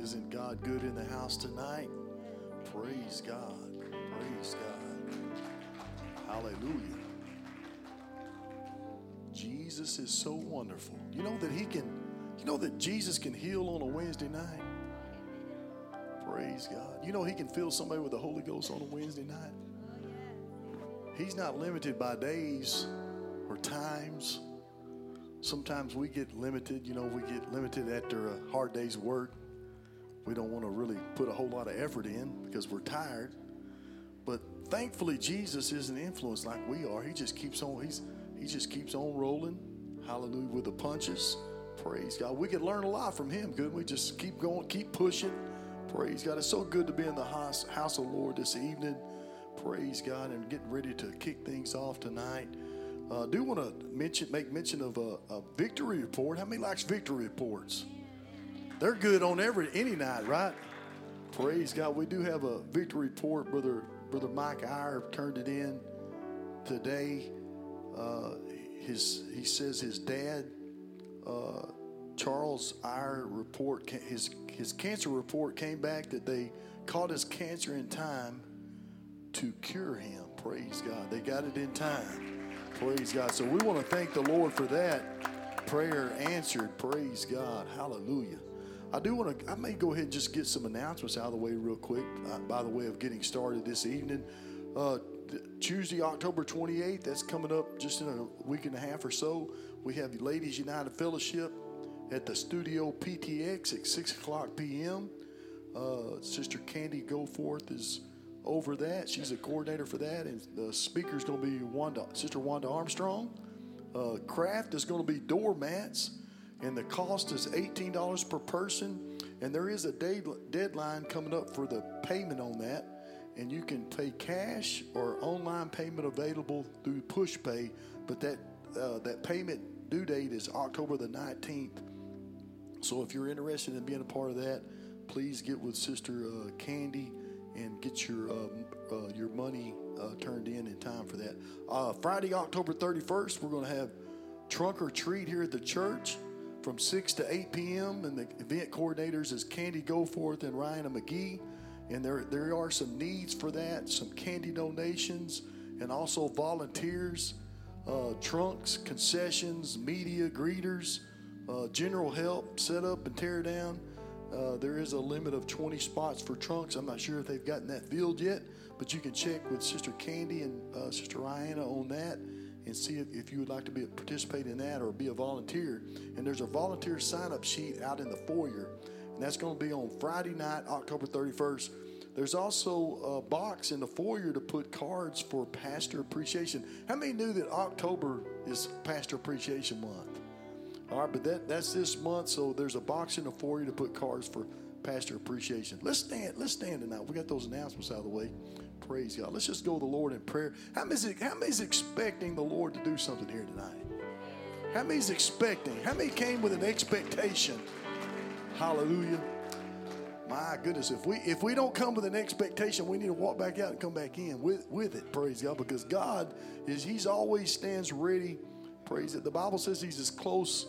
Isn't God good in the house tonight? Praise God. Praise God. Hallelujah. Jesus is so wonderful. You know that Jesus can heal on a Wednesday night? Praise God. You know he can fill somebody with the Holy Ghost on a Wednesday night? He's not limited by days or times. Sometimes we get limited. We get limited after a hard day's work. We don't want to really put a whole lot of effort in because we're tired. But thankfully, Jesus isn't influenced like we are. He just keeps on. He just keeps on rolling. Hallelujah, with the punches. Praise God. We could learn a lot from him. Good. We just keep going, keep pushing. Praise God. It's so good to be in the house of the Lord this evening. Praise God, and getting ready to kick things off tonight. Do want to make mention of a victory report. How many likes victory reports? They're good on any night, right? Praise God. We do have a victory report. Brother Mike Iyer turned it in today. He says his dad, Charles Iyer, his cancer report came back that they caught his cancer in time to cure him. Praise God. They got it in time. Praise God. So we want to thank the Lord for that. Prayer answered. Praise God. Hallelujah. I may go ahead and just get some announcements out of the way real quick by the way of getting started this evening. Tuesday, October 28th, that's coming up just in a week and a half or so. We have the Ladies United Fellowship at the Studio PTX at 6 o'clock p.m. Sister Candy Goforth is over that. She's a coordinator for that. And the speaker is going to be Sister Wanda Armstrong. Craft is going to be doormats. And the cost is $18 per person. And there is a deadline coming up for the payment on that. And you can pay cash or online payment available through PushPay. But that payment due date is October the 19th. So if you're interested in being a part of that, please get with Sister Candy and get your money turned in time for that. Friday, October 31st, we're going to have trunk or treat here at the church from 6 to 8 p.m. And the event coordinators is Candy Goforth and Ryan McGee. And there are some needs for that, some candy donations, and also volunteers, trunks, concessions, media, greeters, general help, set up and tear down. There is a limit of 20 spots for trunks. I'm not sure if they've gotten that filled yet, but you can check with Sister Candy and Sister Rihanna on that and see if you would like to participate in that or be a volunteer. And there's a volunteer sign-up sheet out in the foyer, and that's going to be on Friday night, October 31st. There's also a box in the foyer to put cards for Pastor Appreciation. How many knew that October is Pastor Appreciation Month? All right, but that's this month, so there's a box in the foyer to put cards for Pastor Appreciation. Let's stand tonight. We got those announcements out of the way. Praise God. Let's just go to the Lord in prayer. How many's expecting the Lord to do something here tonight? How many's expecting? How many came with an expectation? Hallelujah. My goodness, if we don't come with an expectation, we need to walk back out and come back in with it. Praise God, because God He's always stands ready. Praise it. The Bible says He's as close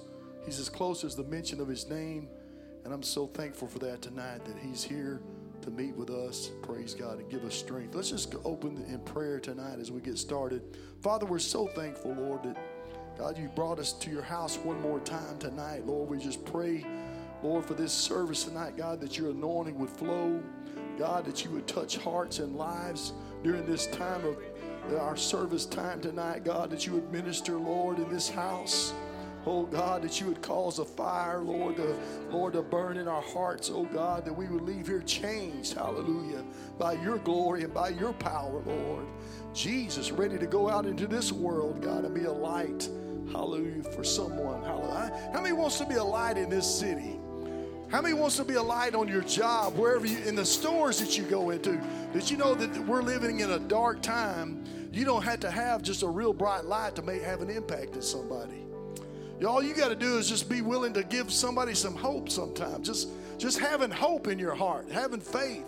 as the mention of His name. And I'm so thankful for that tonight, that He's here to meet with us. Praise God, and give us strength. Let's just open in prayer tonight as we get started. Father, we're so thankful, Lord, that God, you brought us to your house one more time tonight. Lord, we just pray, Lord, for this service tonight, God, that your anointing would flow. God, that you would touch hearts and lives during this time of our service time tonight. God, that you would minister, Lord, in this house. Oh, God, that you would cause a fire, Lord, to burn in our hearts. Oh, God, that we would leave here changed, hallelujah, by your glory and by your power, Lord. Jesus, ready to go out into this world, God, and be a light, hallelujah, for someone. Hallelujah. How many wants to be a light in this city? How many wants to be a light on your job, wherever in the stores that you go into? Did you know that we're living in a dark time? You don't have to have just a real bright light to have an impact on somebody. All you got to do is just be willing to give somebody some hope sometimes. Just having hope in your heart, having faith.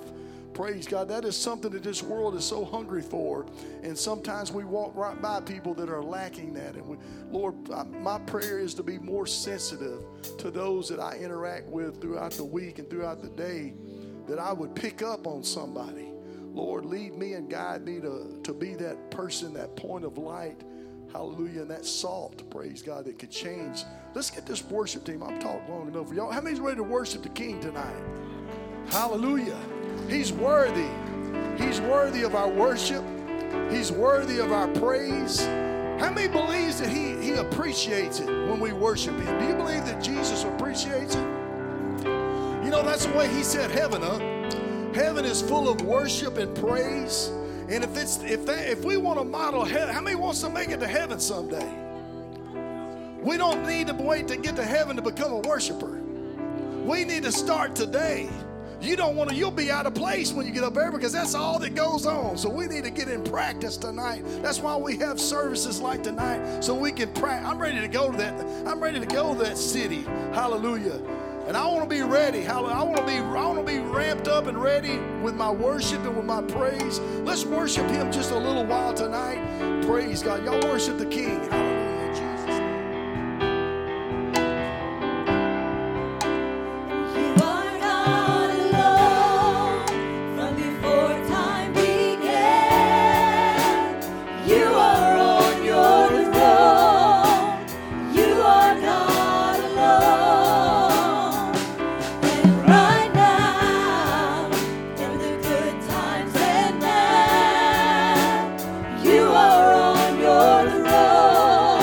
Praise God. That is something that this world is so hungry for. And sometimes we walk right by people that are lacking that. And Lord, my prayer is to be more sensitive to those that I interact with throughout the week and throughout the day, that I would pick up on somebody. Lord, lead me and guide me to be that person, that point of light. Hallelujah. And that salt, praise God, that could change. Let's get this worship team. I've talked long enough for y'all. How many's ready to worship the King tonight? Hallelujah. He's worthy. He's worthy of our worship. He's worthy of our praise. How many believes that he appreciates it when we worship him? Do you believe that Jesus appreciates it? You know, that's the way he set heaven up. Heaven is full of worship and praise. And if we want to model heaven, how many wants to make it to heaven someday? We don't need to wait to get to heaven to become a worshiper. We need to start today. You'll be out of place when you get up there, because that's all that goes on. So we need to get in practice tonight. That's why we have services like tonight, so we can practice. I'm ready to go to that city. Hallelujah. And I want to be ready. I want to be ramped up and ready with my worship and with my praise. Let's worship him just a little while tonight. Praise God. Y'all worship the King. Hallelujah, in Jesus' name. You are on your throne.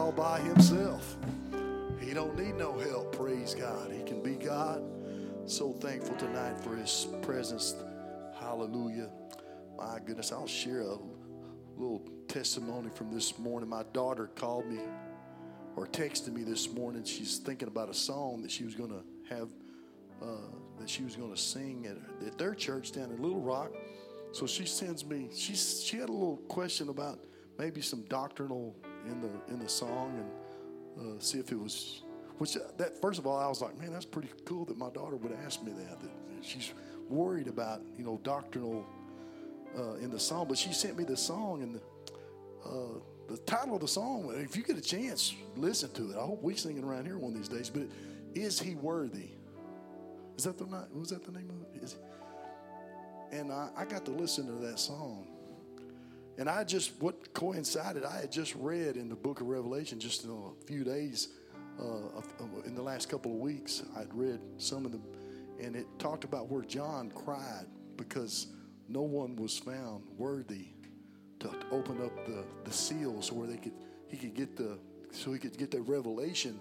all by himself. He don't need no help. Praise God. He can be God. So thankful tonight for his presence. Hallelujah. My goodness, I'll share a little testimony from this morning. My daughter called me or texted me this morning. She's thinking about a song that she was going to have, that she was going to sing at their church down in Little Rock. So she sends me, she had a little question about maybe some doctrinal in the song, and see if it was, which that first of all I was like, man, that's pretty cool that my daughter would ask me that she's worried about, doctrinal in the song. But she sent me the song, and the title of the song, if you get a chance, listen to it. I hope we sing it around here one of these days. But Is He Worthy? Was that the name of it? And I got to listen to that song. And what coincided, I had just read in the book of Revelation just in a few days, in the last couple of weeks, I'd read some of them, and it talked about where John cried because no one was found worthy to open up the seals where he could get that revelation.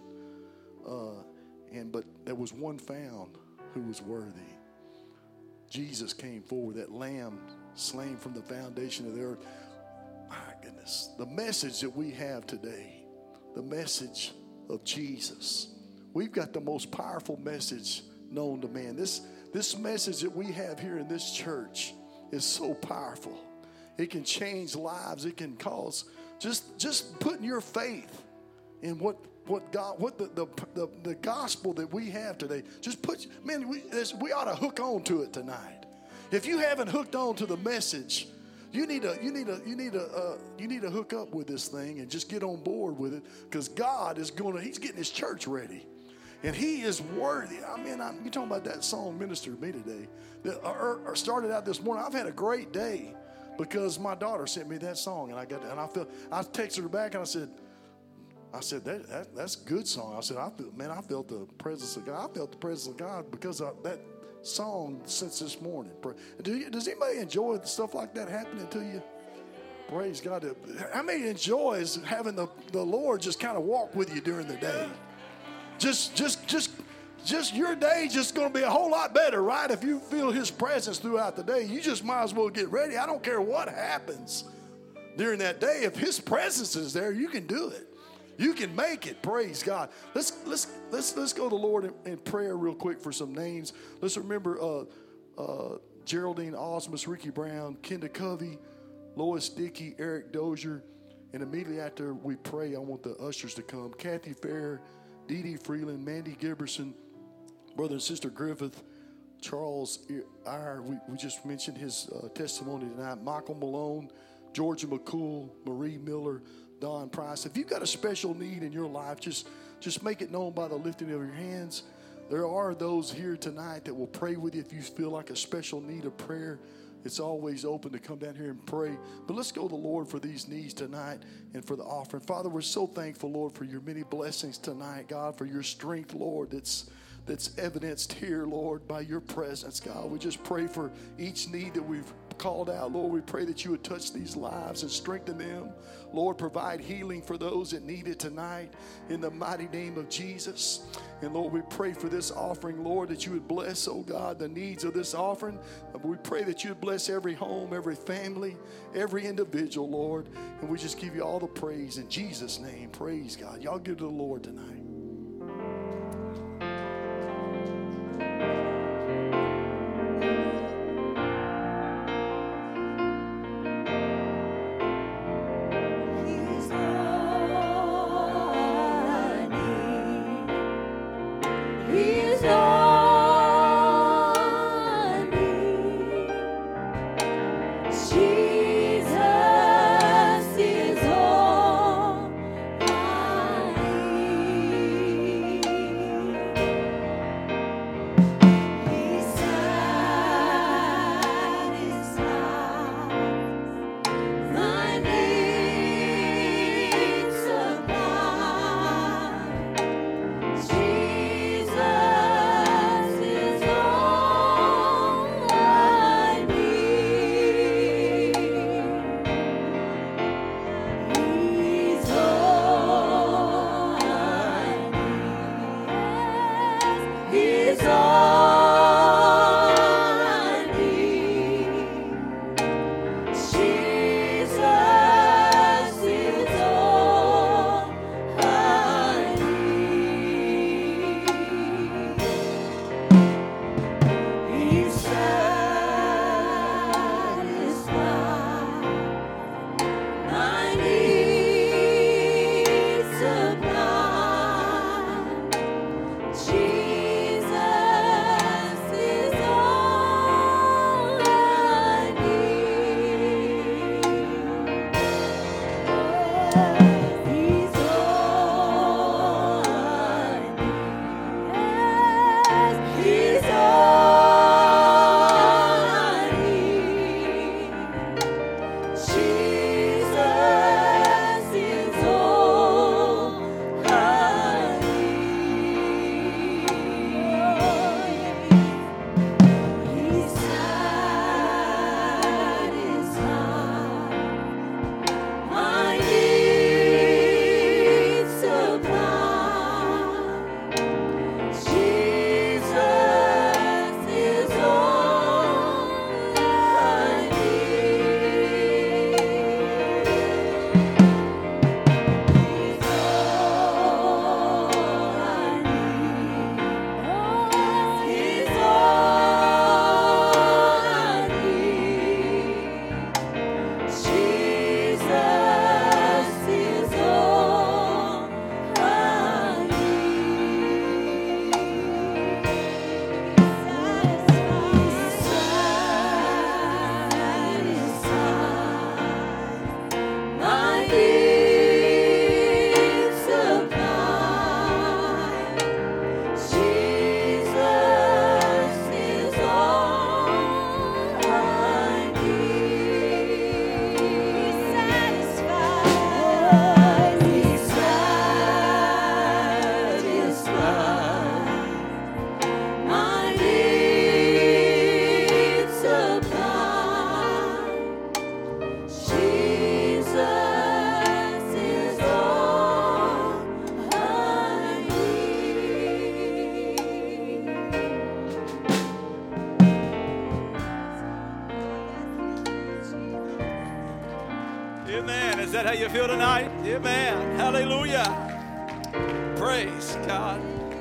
But there was one found who was worthy. Jesus came forward, that lamb slain from the foundation of the earth. My goodness, the message that we have today, the message of Jesus. We've got the most powerful message known to man. This message that we have here in this church is so powerful. It can change lives. It can cause just putting your faith in what the gospel that we have today. Just we ought to hook on to it tonight. If you haven't hooked on to the message, you need to hook up with this thing and just get on board with it, because God is he's getting his church ready. And he is worthy. You're talking about that song ministered to me today. That started out this morning. I've had a great day because my daughter sent me that song, and I texted her back, and I said that's a good song. I said, I felt the presence of God. I felt the presence of God because of that song since this morning. Does anybody enjoy stuff like that happening to you? Praise God. How many enjoys having the Lord just kind of walk with you during the day? Just your day just going to be a whole lot better, right? If you feel his presence throughout the day, you just might as well get ready. I don't care what happens during that day. If his presence is there, you can do it. You can make it. Praise God. Let's go to the Lord in prayer real quick for some names. Let's remember Geraldine Osmus, Ricky Brown, Kenda Covey, Lois Dickey, Eric Dozier. And immediately after we pray, I want the ushers to come. Kathy Fair, Dee Dee Freeland, Mandy Giberson, Brother and Sister Griffith, Charles Eyre, we just mentioned his testimony tonight. Michael Malone, Georgia McCool, Marie Miller, Don Price. If you've got a special need in your life, just make it known by the lifting of your hands. There are those here tonight that will pray with you if you feel like a special need of prayer. It's always open to come down here and pray. But let's go to the Lord for these needs tonight and for the offering. Father, we're so thankful, Lord, for your many blessings tonight, God, for your strength, Lord, that's evidenced here, Lord, by your presence, God. We just pray for each need that we've called out. Lord, we pray that you would touch these lives and strengthen them. Lord, provide healing for those that need it tonight in the mighty name of Jesus. And Lord, we pray for this offering, Lord, that you would bless, oh God, the needs of this offering. We pray that you would bless every home, every family, every individual, Lord. And we just give you all the praise in Jesus' name. Praise God. Y'all give to the Lord tonight. Jesus is all I need. Amen. Is that how you feel tonight? Amen. Hallelujah. Praise God.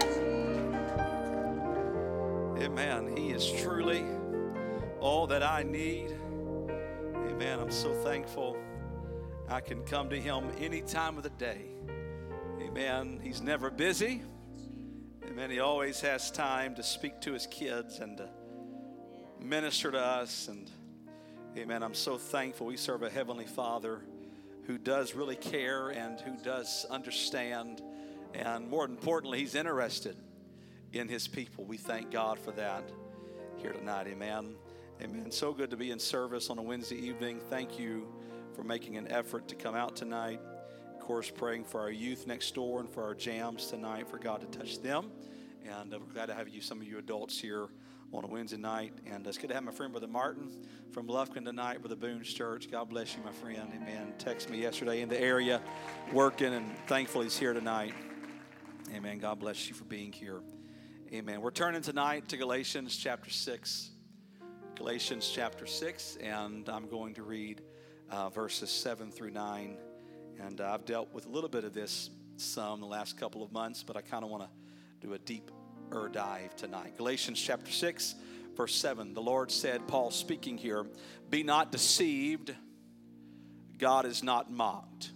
Amen. He is truly all that I need. Amen. I'm so thankful I can come to him any time of the day. Amen. He's never busy. Amen. He always has time to speak to his kids and to minister to us. And amen. I'm so thankful we serve a Heavenly Father who does really care and who does understand. And more importantly, he's interested in his people. We thank God for that here tonight. Amen. Amen. So good to be in service on a Wednesday evening. Thank you for making an effort to come out tonight. Of course, praying for our youth next door and for our jams tonight, for God to touch them. And we're glad to have you, some of you adults here on a Wednesday night. And it's good to have my friend Brother Martin from Lufkin tonight, Brother Boone's church. God bless you, my friend. Amen. Texted me yesterday in the area working, and thankful he's here tonight. Amen. God bless you for being here. Amen. We're turning tonight to Galatians chapter 6. Galatians chapter 6, and I'm going to read verses 7 through 9. And I've dealt with a little bit of this some the last couple of months, but I kind of want to do a deeper dive tonight. Galatians chapter 6, verse 7. The Lord said, Paul speaking here, "Be not deceived, God is not mocked.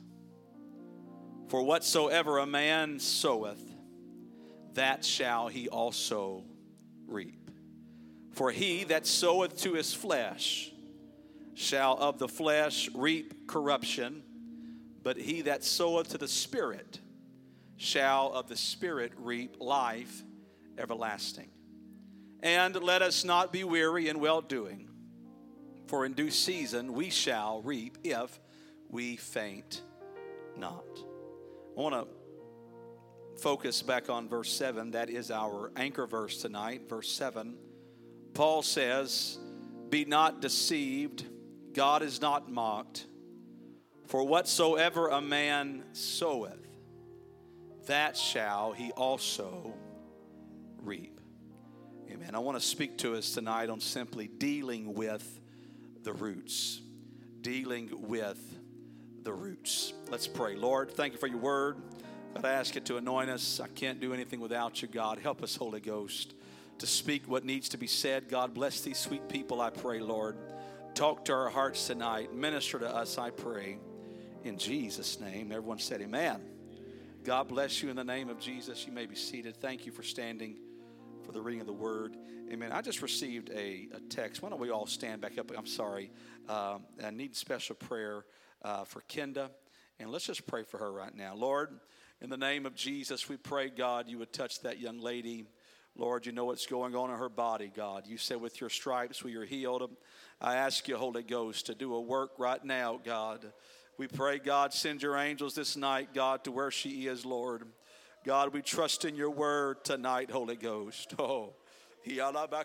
For whatsoever a man soweth, that shall he also reap. For he that soweth to his flesh shall of the flesh reap corruption, but he that soweth to the Spirit shall of the Spirit reap life everlasting. And let us not be weary in well-doing, for in due season we shall reap if we faint not." I want to focus back on verse 7. That is our anchor verse tonight, verse 7. Paul says, "Be not deceived, God is not mocked. For whatsoever a man soweth, that shall he also reap." Amen. I want to speak to us tonight on simply dealing with the roots. Dealing with the roots. Let's pray. Lord, thank you for your word. God, I ask you to anoint us. I can't do anything without you, God. Help us, Holy Ghost, to speak what needs to be said. God, bless these sweet people, I pray, Lord. Talk to our hearts tonight. Minister to us, I pray. In Jesus' name. Everyone said amen. God bless you in the name of Jesus. You may be seated. Thank you for standing for the reading of the word. Amen. I just received a text. Why don't we all stand back up? I'm sorry. I need special prayer for Kenda. And let's just pray for her right now. Lord, in the name of Jesus, we pray, God, you would touch that young lady. Lord, you know what's going on in her body, God. You said with your stripes we are healed. I ask you, Holy Ghost, to do a work right now, God. We pray, God, send your angels this night, God, to where she is, Lord. God, we trust in your word tonight, Holy Ghost. Oh, in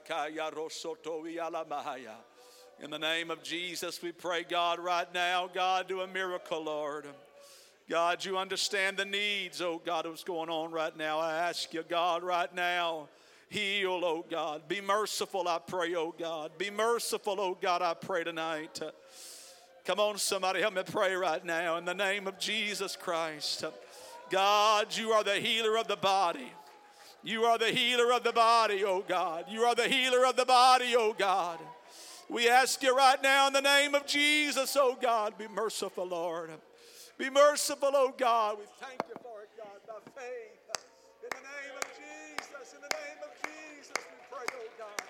the name of Jesus, we pray, God, right now, God, do a miracle, Lord. God, you understand the needs, oh God, of what's going on right now. I ask you, God, right now, heal, oh God. Be merciful, I pray, oh God. Be merciful, oh God, I pray tonight. Come on, somebody, help me pray right now in the name of Jesus Christ. God, you are the healer of the body. You are the healer of the body, oh God. You are the healer of the body, oh God. We ask you right now in the name of Jesus, oh God, be merciful, Lord. Be merciful, oh God. We thank you for it, God, by faith. In the name of Jesus, in the name of Jesus, we pray, oh God.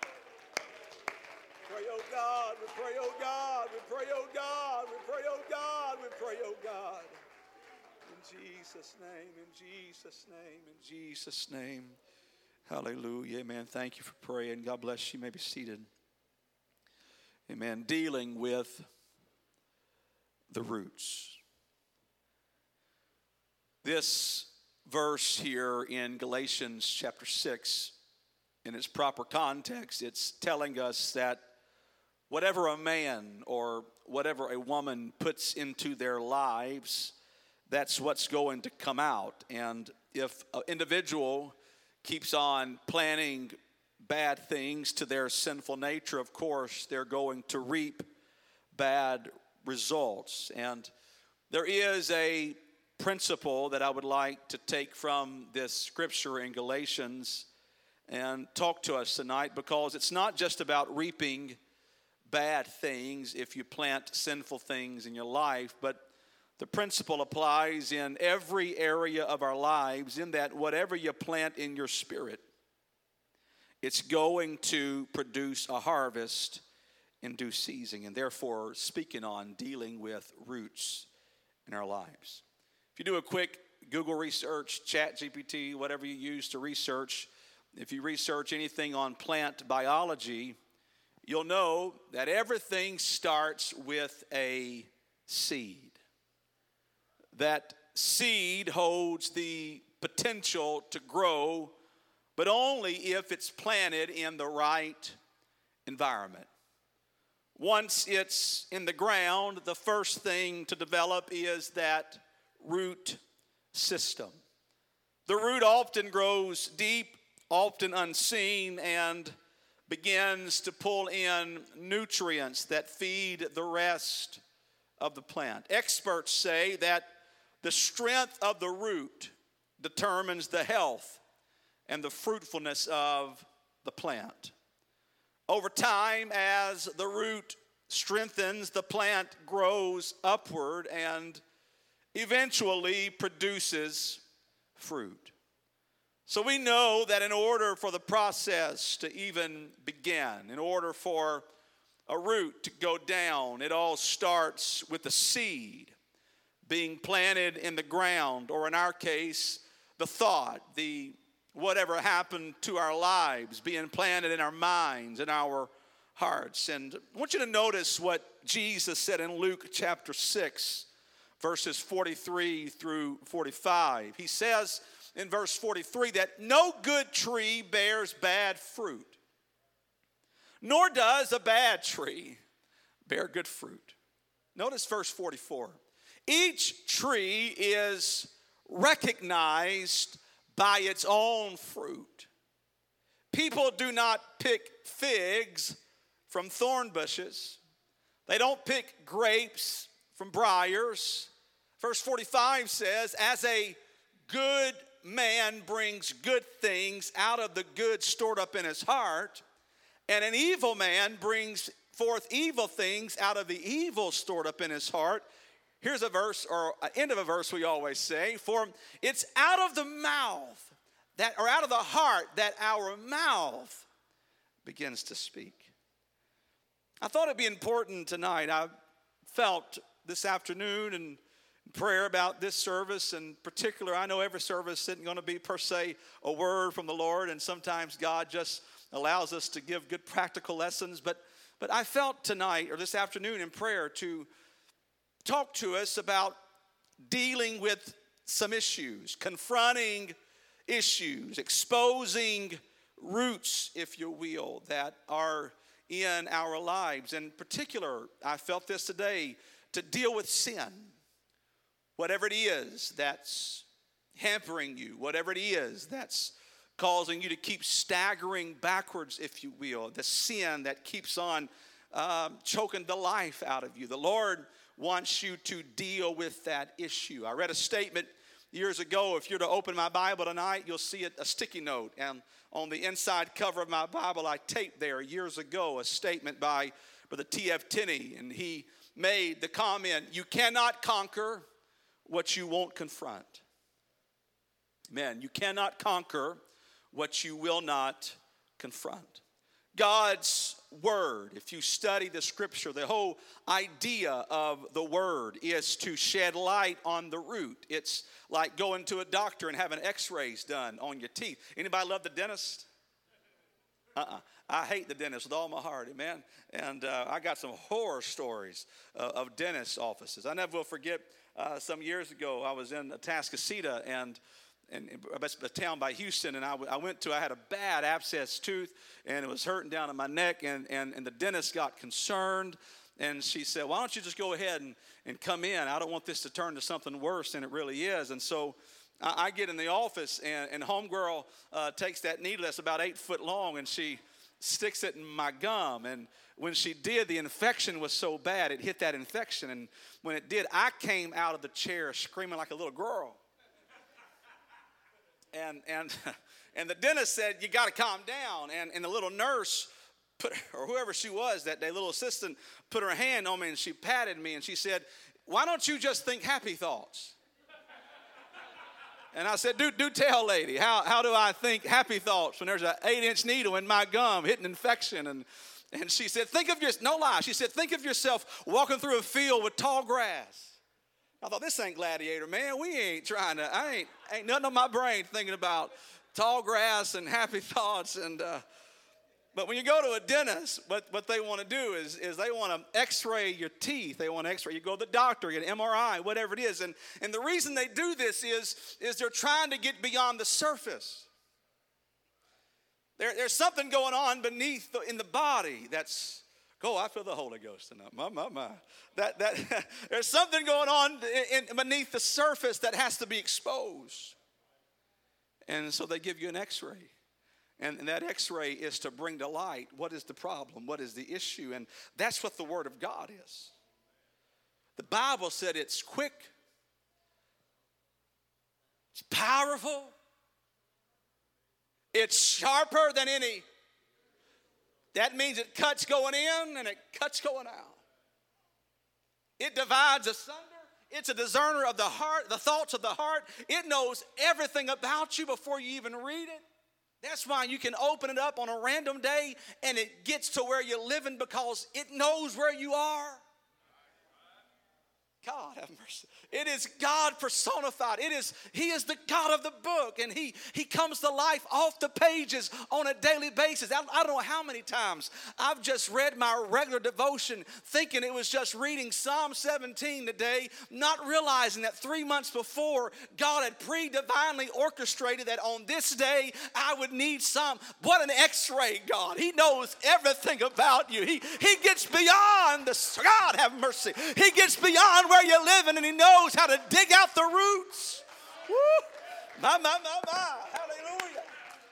Pray, oh God, we pray, oh God, we pray, oh God, we pray, oh God, we pray, oh God. In Jesus' name, in Jesus' name, in Jesus' name. Hallelujah, amen. Thank you for praying. God bless you. You may be seated. Amen. Dealing with the roots. This verse here in Galatians chapter 6, in its proper context, it's telling us that whatever a man or whatever a woman puts into their lives, that's what's going to come out. And if an individual keeps on planning bad things to their sinful nature, of course, they're going to reap bad results. And there is a principle that I would like to take from this scripture in Galatians and talk to us tonight, because it's not just about reaping bad things if you plant sinful things in your life, but the principle applies in every area of our lives, in that whatever you plant in your spirit, it's going to produce a harvest in due season. And therefore, speaking on dealing with roots in our lives. If you do a quick Google research, ChatGPT, whatever you use to research, if you research anything on plant biology, you'll know that everything starts with a seed. That seed holds the potential to grow, but only if it's planted in the right environment. Once it's in the ground, the first thing to develop is that root system. The root often grows deep, often unseen, and begins to pull in nutrients that feed the rest of the plant. Experts say that the strength of the root determines the health and the fruitfulness of the plant. Over time, as the root strengthens, the plant grows upward and eventually produces fruit. So we know that in order for the process to even begin, in order for a root to go down, it all starts with the seed being planted in the ground, or in our case, the thought, the whatever happened to our lives being planted in our minds, in our hearts. And I want you to notice what Jesus said in Luke chapter 6, verses 43 through 45. He says in verse 43 that no good tree bears bad fruit, nor does a bad tree bear good fruit. Notice verse 44. Each tree is recognized by its own fruit. People do not pick figs from thorn bushes. They don't pick grapes from briars. Verse 45 says, as a good man brings good things out of the good stored up in his heart, and an evil man brings forth evil things out of the evil stored up in his heart. Here's a verse, or an end of a verse we always say, for it's out of the mouth, that, or out of the heart, that our mouth begins to speak. I thought it'd be important tonight. I felt this afternoon in prayer about this service in particular. I know every service isn't going to be per se a word from the Lord, and sometimes God just allows us to give good practical lessons. But I felt tonight, or this afternoon in prayer, to talk to us about dealing with some issues, confronting issues, exposing roots, if you will, that are in our lives. In particular, I felt this today, to deal with sin. Whatever it is that's hampering you, whatever it is that's causing you to keep staggering backwards, if you will, the sin that keeps on choking the life out of you. The Lord wants you to deal with that issue. I read a statement years ago. If you're to open my Bible tonight, you'll see a sticky note. And on the inside cover of my Bible, I taped there years ago a statement by Brother T.F. Tenney. And he made the comment, you cannot conquer what you won't confront. Man, you cannot conquer what you will not confront. God's word, if you study the scripture, the whole idea of the word is to shed light on the root. It's like going to a doctor and having x-rays done on your teeth. Anybody love the dentist? I hate the dentist with all my heart, amen. And I got some horror stories of dentist offices. I never will forget some years ago, I was in Atascocita and a town by Houston, and I had a bad abscess tooth, and it was hurting down in my neck, and the dentist got concerned, and she said, why don't you just go ahead and come in? I don't want this to turn to something worse than it really is. And so I get in the office, and homegirl takes that needle that's about 8 foot long, and she sticks it in my gum. And when she did, the infection was so bad, it hit that infection. And when it did, I came out of the chair screaming like a little girl. And the dentist said, you got to calm down. And the little nurse, or whoever she was that day, little assistant, put her hand on me and she patted me and she said, why don't you just think happy thoughts? And I said, do tell, lady, how do I think happy thoughts when there's an 8-inch needle in my gum hitting infection? And she said, no lie, she said, think of yourself walking through a field with tall grass. I thought, this ain't Gladiator, man. We ain't trying to, ain't nothing on my brain thinking about tall grass and happy thoughts. But when you go to a dentist, what they want to do is they want to x-ray your teeth. They want to x-ray. You go to the doctor, get an MRI, whatever it is. And the reason they do this is they're trying to get beyond the surface. There's something going on beneath in the body that's, I feel the Holy Ghost tonight. My. That there's something going on beneath the surface that has to be exposed. And so they give you an x-ray. And that x-ray is to bring to light what is the problem, what is the issue. And that's what the Word of God is. The Bible said it's quick, it's powerful, it's sharper than any. That means it cuts going in and it cuts going out. It divides asunder. It's a discerner of the heart, the thoughts of the heart. It knows everything about you before you even read it. That's why you can open it up on a random day and it gets to where you're living because it knows where you are. God have mercy. It is God personified. He is the God of the book, and he comes to life off the pages on a daily basis. I don't know how many times I've just read my regular devotion thinking it was just reading Psalm 17 today, not realizing that 3 months before God had pre-divinely orchestrated that on this day I would need some. What an x-ray, God. He knows everything about you. He gets beyond God have mercy. He gets beyond where you're living, and he knows how to dig out the roots. Woo. My. Hallelujah.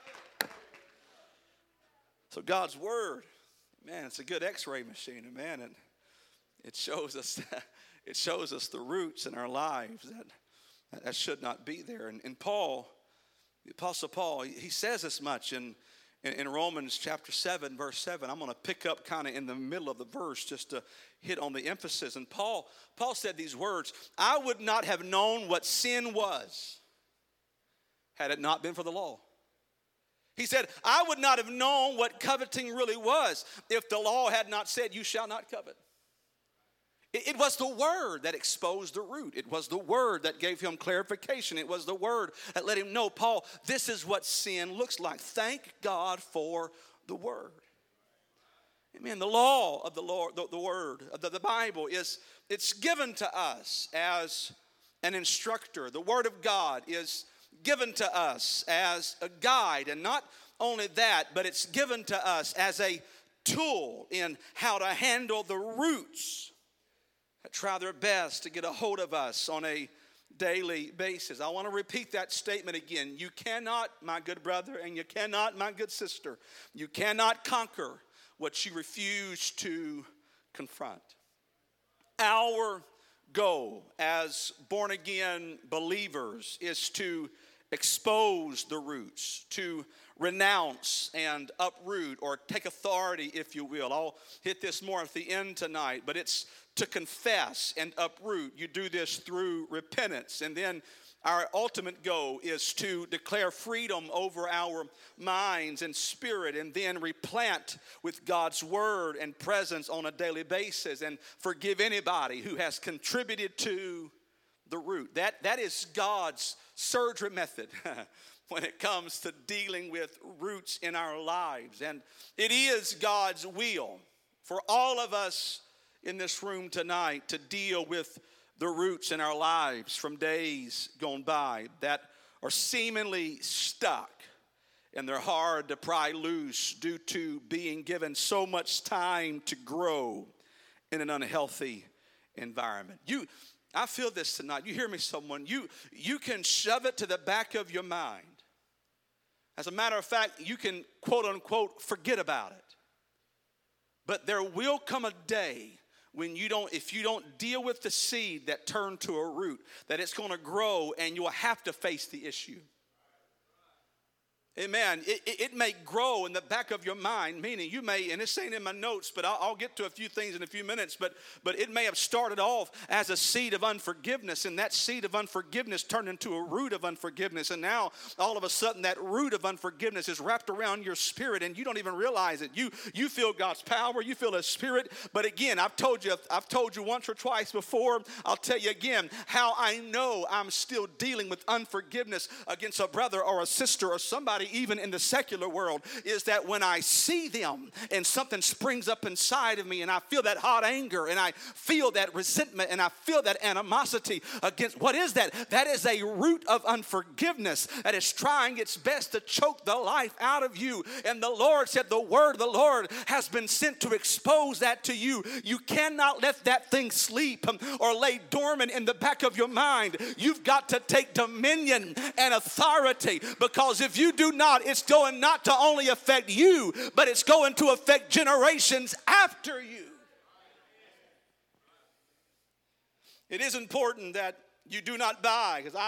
So God's word, man, it's a good x-ray machine, man, and it shows us the roots in our lives that should not be there. And Paul, the Apostle Paul, he says as much in Romans chapter 7, verse 7. I'm going to pick up kind of in the middle of the verse just to hit on the emphasis. And Paul said these words, I would not have known what sin was had it not been for the law. He said, I would not have known what coveting really was if the law had not said, you shall not covet. It was the word that exposed the root. It was the word that gave him clarification. It was the word that let him know, Paul, this is what sin looks like. Thank God for the word. Amen. The law of the Lord, the word of the Bible it's given to us as an instructor. The word of God is given to us as a guide. And not only that, but it's given to us as a tool in how to handle the roots that try their best to get a hold of us on a daily basis. I want to repeat that statement again. You cannot, my good brother, and you cannot, my good sister, you cannot conquer what you refuse to confront. Our goal as born-again believers is to expose the roots, to renounce and uproot or take authority, if you will. I'll hit this more at the end tonight, but it's to confess and uproot. You do this through repentance. And then our ultimate goal is to declare freedom over our minds and spirit, and then replant with God's word and presence on a daily basis and forgive anybody who has contributed to the root. That is God's surgery method when it comes to dealing with roots in our lives. And it is God's will for all of us in this room tonight to deal with the roots in our lives from days gone by that are seemingly stuck and they're hard to pry loose due to being given so much time to grow in an unhealthy environment. I feel this tonight. You hear me, someone? You can shove it to the back of your mind As a matter of fact, you can, quote unquote, forget about it. But there will come a day when if you don't deal with the seed that turned to a root, that it's going to grow and you'll have to face the issue. Amen. It may grow in the back of your mind, meaning you may, and this ain't in my notes, but I'll get to a few things in a few minutes, but it may have started off as a seed of unforgiveness, and that seed of unforgiveness turned into a root of unforgiveness, and now all of a sudden that root of unforgiveness is wrapped around your spirit, and you don't even realize it. You feel God's power, you feel His Spirit, but again, I've told you once or twice before, I'll tell you again, how I know I'm still dealing with unforgiveness against a brother or a sister or somebody even in the secular world, is that when I see them and something springs up inside of me and I feel that hot anger and I feel that resentment and I feel that animosity against, what is that? That is a root of unforgiveness that is trying its best to choke the life out of you. And the Lord said the word of the Lord has been sent to expose that to you. You cannot let that thing sleep or lay dormant in the back of your mind. You've got to take dominion and authority, because if you do not, it's going not to only affect you, but it's going to affect generations after you. It is important that you do not buy, because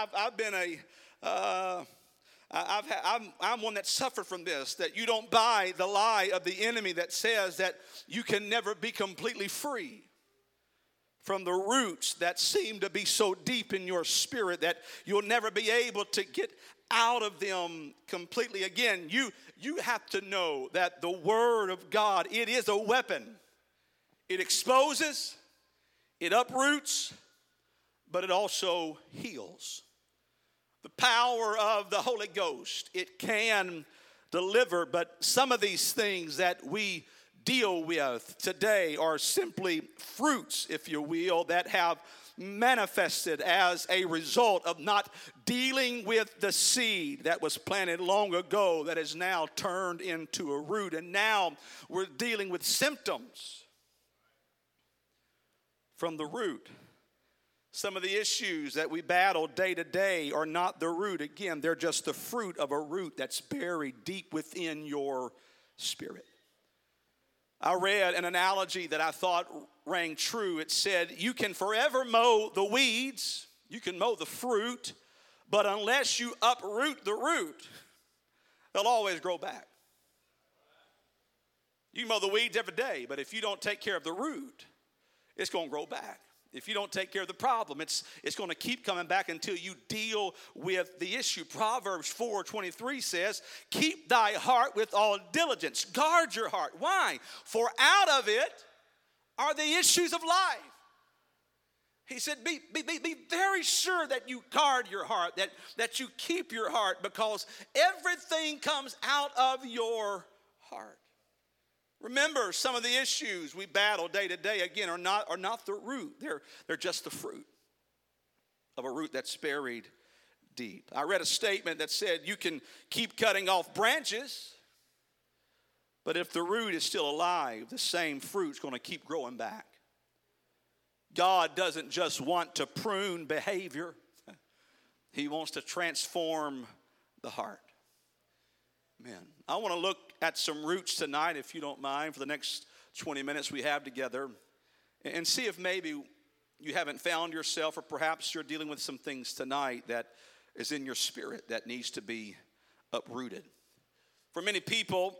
I'm one that suffered from this, that you don't buy the lie of the enemy that says that you can never be completely free from the roots that seem to be so deep in your spirit that you'll never be able to get out of them completely. Again, you have to know that the Word of God, it is a weapon. It exposes, it uproots, but it also heals. The power of the Holy Ghost, it can deliver, but some of these things that we deal with today are simply fruits, if you will, that have manifested as a result of not dealing with the seed that was planted long ago that is now turned into a root. And now we're dealing with symptoms from the root. Some of the issues that we battle day to day are not the root. Again, they're just the fruit of a root that's buried deep within your spirit. I read an analogy that I thought rang true. It said, you can forever mow the weeds, you can mow the fruit, but unless you uproot the root, they'll always grow back. You can mow the weeds every day, but if you don't take care of the root, it's going to grow back. If you don't take care of the problem, it's going to keep coming back until you deal with the issue. Proverbs 4:23 says, keep thy heart with all diligence. Guard your heart. Why? For out of it are the issues of life. He said, be very sure that you guard your heart, that you keep your heart, because everything comes out of your heart. Remember, some of the issues we battle day to day, again, are not the root. They're just the fruit of a root that's buried deep. I read a statement that said you can keep cutting off branches, but if the root is still alive, the same fruit's going to keep growing back. God doesn't just want to prune behavior. He wants to transform the heart. Man, I want to look at some roots tonight, if you don't mind, for the next 20 minutes we have together, and see if maybe you haven't found yourself, or perhaps you're dealing with some things tonight that is in your spirit that needs to be uprooted. For many people,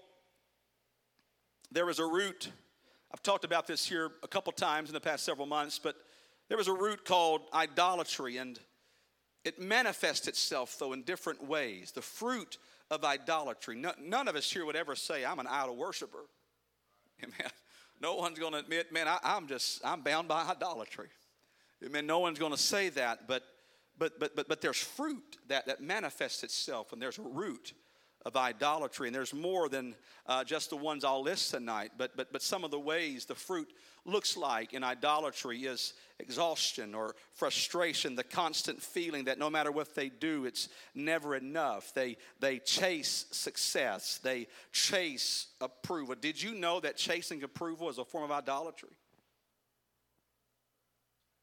there is a root. I've talked about this here a couple times in the past several months, but there is a root called idolatry, and it manifests itself, though, in different ways. The fruit of idolatry. None of us here would ever say, I'm an idol worshiper. Amen. No one's going to admit, man, I'm bound by idolatry. Amen. No one's going to say that, but there's fruit that manifests itself, and there's a root of idolatry, and there's more than just the ones I'll list tonight, but some of the ways the fruit looks like in idolatry is exhaustion or frustration, the constant feeling that no matter what they do, it's never enough. They chase success. They chase approval. Did you know that chasing approval is a form of idolatry?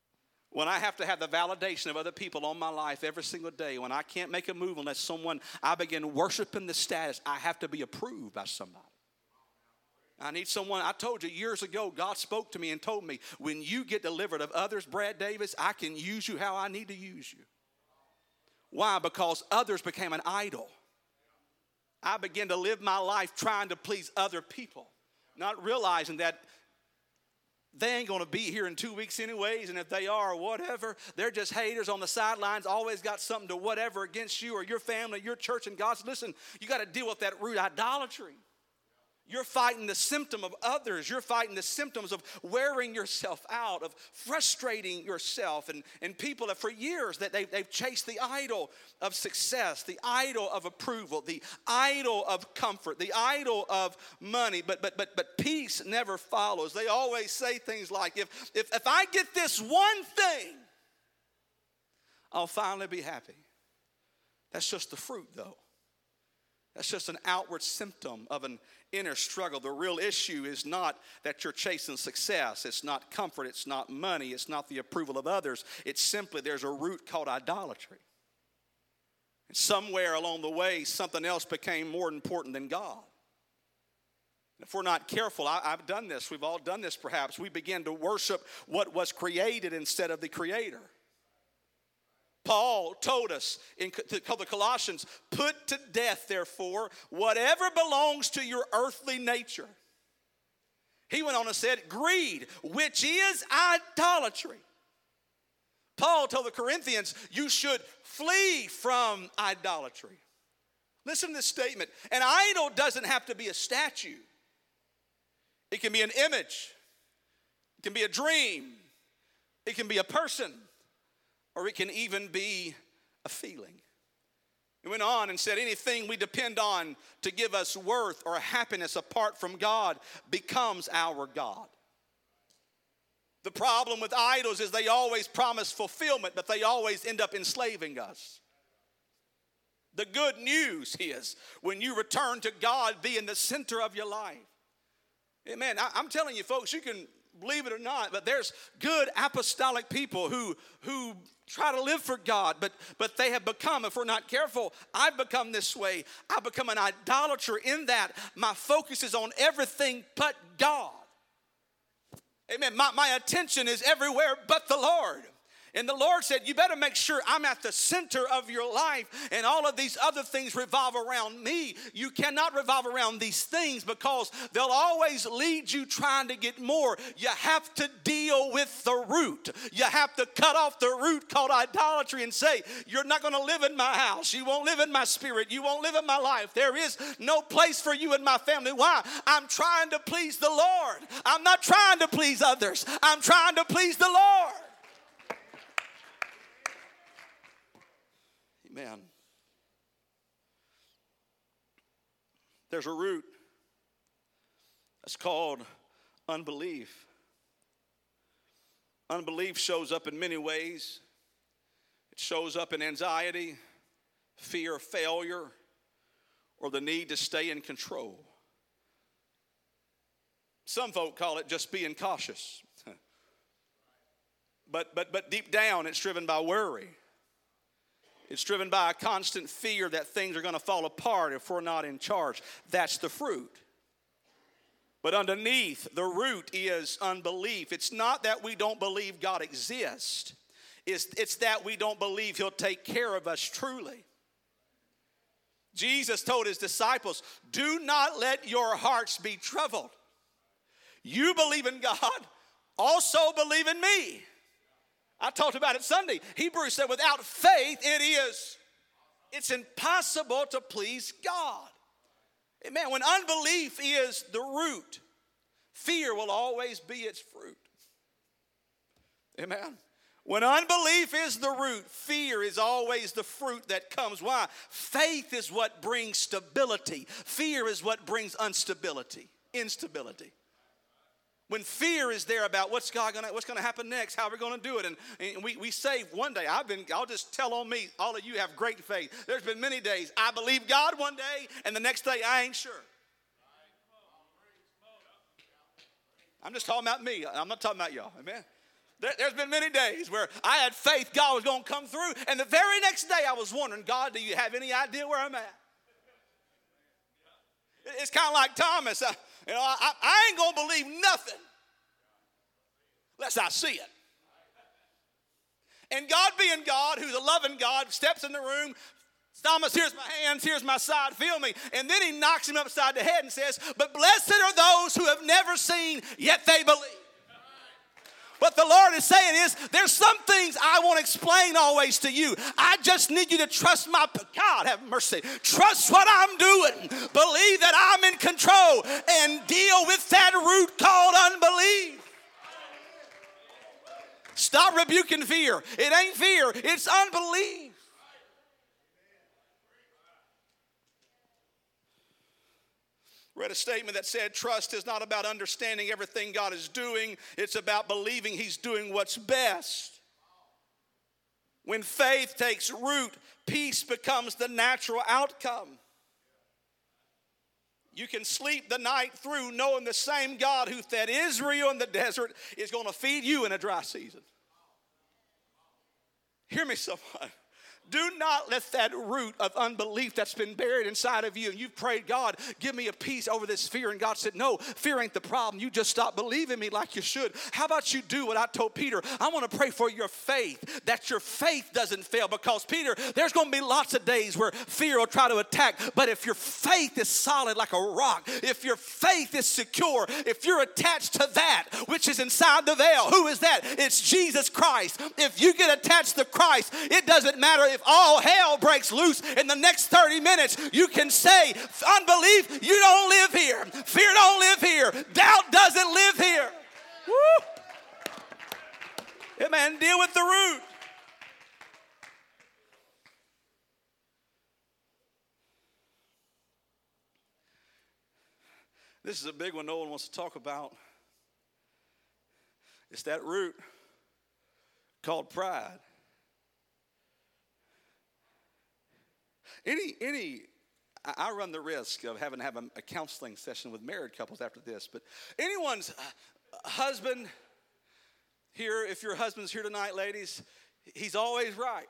When I have to have the validation of other people on my life every single day, when I can't make a move unless I begin worshiping the status, I have to be approved by somebody. I need someone. I told you years ago, God spoke to me and told me, when you get delivered of others, Brad Davis, I can use you how I need to use you. Why? Because others became an idol. I began to live my life trying to please other people, not realizing that they ain't going to be here in 2 weeks anyways, and if they are, whatever, they're just haters on the sidelines, always got something to whatever against you or your family, your church, and God's. Listen, you got to deal with that root idolatry. You're fighting the symptom of others. You're fighting the symptoms of wearing yourself out, of frustrating yourself. And people have for years that they've chased the idol of success, the idol of approval, the idol of comfort, the idol of money. But peace never follows. They always say things like, if I get this one thing, I'll finally be happy. That's just the fruit, though. That's just an outward symptom of an inner struggle. The real issue is not that you're chasing success. It's not comfort. It's not money. It's not the approval of others. It's simply there's a root called idolatry. And somewhere along the way, something else became more important than God. If we're not careful, I've done this. We've all done this perhaps. We begin to worship what was created instead of the Creator. Paul told us in the Colossians, put to death, therefore, whatever belongs to your earthly nature. He went on and said, greed, which is idolatry. Paul told the Corinthians, you should flee from idolatry. Listen to this statement. An idol doesn't have to be a statue. It can be an image. It can be a dream. It can be a person. Or it can even be a feeling. He went on and said anything we depend on to give us worth or happiness apart from God becomes our God. The problem with idols is they always promise fulfillment, but they always end up enslaving us. The good news is when you return to God being the center of your life. Amen. I'm telling you, folks, you can believe it or not, but there's good apostolic people who try to live for God, but they have become, if we're not careful, I've become this way. I've become an idolater in that my focus is on everything but God. Amen. My attention is everywhere but the Lord. And the Lord said, you better make sure I'm at the center of your life and all of these other things revolve around me. You cannot revolve around these things because they'll always lead you trying to get more. You have to deal with the root. You have to cut off the root called idolatry and say, you're not going to live in my house. You won't live in my spirit. You won't live in my life. There is no place for you in my family. Why? I'm trying to please the Lord. I'm not trying to please others. I'm trying to please the Lord. Amen. There's a root that's called unbelief. Unbelief shows up in many ways. It shows up in anxiety, fear of failure, or the need to stay in control. Some folk call it just being cautious. But deep down, it's driven by worry. It's driven by a constant fear that things are going to fall apart if we're not in charge. That's the fruit. But underneath, the root is unbelief. It's not that we don't believe God exists. It's that we don't believe He'll take care of us truly. Jesus told His disciples, do not let your hearts be troubled. You believe in God, also believe in me. I talked about it Sunday. Hebrews said without faith it's impossible to please God. Amen. When unbelief is the root, fear will always be its fruit. Amen. When unbelief is the root, fear is always the fruit that comes. Why? Faith is what brings stability. Fear is what brings instability. When fear is there about what's going to happen next, how we're going to do it, and we say one day, I'll just tell on me, all of you have great faith. There's been many days I believe God one day, and the next day I ain't sure. I'm just talking about me. I'm not talking about y'all. Amen. There's been many days where I had faith God was going to come through, and the very next day I was wondering, God, do you have any idea where I'm at? It's kind of like Thomas. I ain't going to believe nothing unless I see it. And God being God, who's a loving God, steps in the room. Thomas, here's my hands, here's my side, feel me. And then he knocks him upside the head and says, but blessed are those who have never seen, yet they believe. What the Lord is saying is, there's some things I won't explain always to you. I just need you to trust my, God have mercy, trust what I'm doing. Believe that I'm in control and deal with that root called unbelief. Stop rebuking fear. It ain't fear, it's unbelief. Read a statement that said, trust is not about understanding everything God is doing. It's about believing he's doing what's best. When faith takes root, peace becomes the natural outcome. You can sleep the night through knowing the same God who fed Israel in the desert is going to feed you in a dry season. Hear me, someone. Do not let that root of unbelief that's been buried inside of you, and you've prayed, God, give me a peace over this fear. And God said, no, fear ain't the problem. You just stop believing me like you should. How about you do what I told Peter? I want to pray for your faith, that your faith doesn't fail. Because, Peter, there's going to be lots of days where fear will try to attack. But if your faith is solid like a rock, if your faith is secure, if you're attached to that which is inside the veil, who is that? It's Jesus Christ. If you get attached to Christ, it doesn't matter if all hell breaks loose in the next 30 minutes, you can say, unbelief, you don't live here. Fear don't live here. Doubt doesn't live here. Woo! Amen. Deal with the root. This is a big one no one wants to talk about. It's that root called pride. I run the risk of having to have a counseling session with married couples after this, but anyone's husband here, if your husband's here tonight, ladies, he's always right.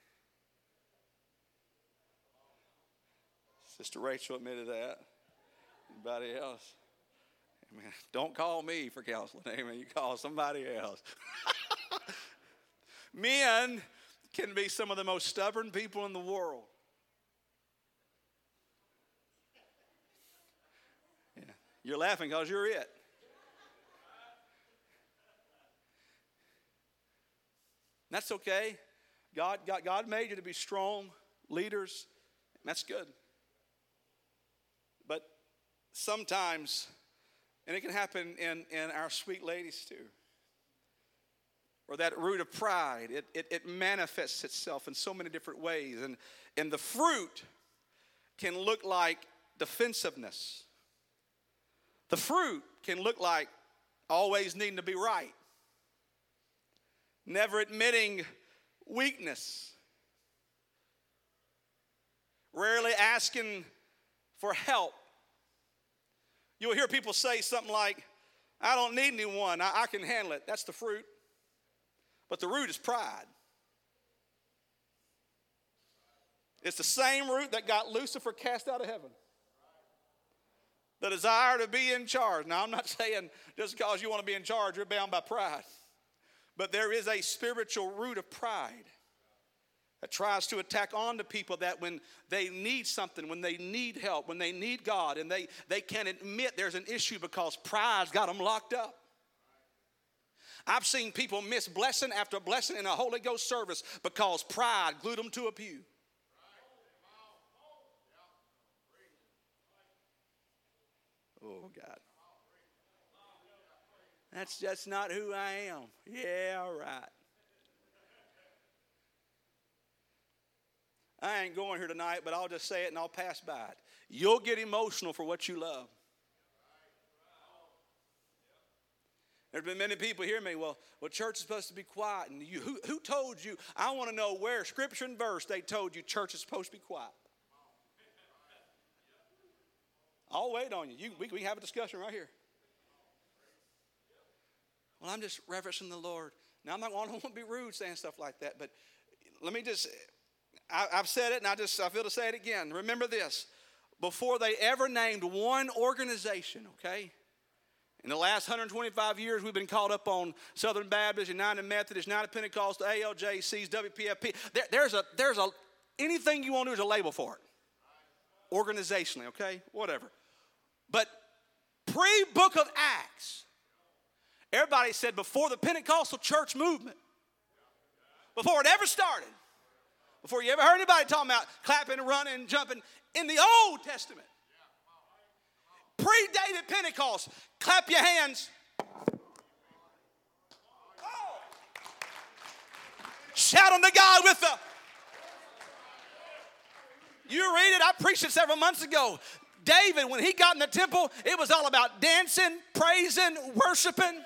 Sister Rachel admitted that. Anybody else? Amen. Don't call me for counseling. Amen. You call somebody else. Men can be some of the most stubborn people in the world. You're laughing because you're it. That's okay. God made you to be strong leaders. That's good. But sometimes, and it can happen in our sweet ladies too, or that root of pride, it manifests itself in so many different ways. And the fruit can look like defensiveness. The fruit can look like always needing to be right, never admitting weakness, rarely asking for help. You'll hear people say something like, I don't need anyone, I can handle it. That's the fruit. But the root is pride. It's the same root that got Lucifer cast out of heaven. The desire to be in charge. Now, I'm not saying just because you want to be in charge, you're bound by pride. But there is a spiritual root of pride that tries to attack onto people that when they need something, when they need help, when they need God, and they can't admit there's an issue because pride's got them locked up. I've seen people miss blessing after blessing in a Holy Ghost service because pride glued them to a pew. Oh, God. That's just not who I am. Yeah, all right. I ain't going here tonight, but I'll just say it and I'll pass by it. You'll get emotional for what you love. There's been many people hear me, well, church is supposed to be quiet. And who told you? I want to know where, scripture and verse, they told you church is supposed to be quiet. I'll wait on you. We can have a discussion right here. Well, I'm just reverencing the Lord. Now, I don't want to be rude saying stuff like that, but let me just, I've said it, and I feel to say it again. Remember this. Before they ever named one organization, okay? In the last 125 years, we've been caught up on Southern Baptist, United Methodist, United Pentecostal, ALJCs, WPFP. There's a anything you want to do is a label for it. Organizationally, okay? Whatever. But pre-book of Acts, everybody said before the Pentecostal church movement, before it ever started, before you ever heard anybody talking about clapping and running and jumping, in the Old Testament, predated Pentecost, clap your hands. Oh. Shout unto God with the. You read it, I preached it several months ago. David, when he got in the temple, it was all about dancing, praising, worshiping.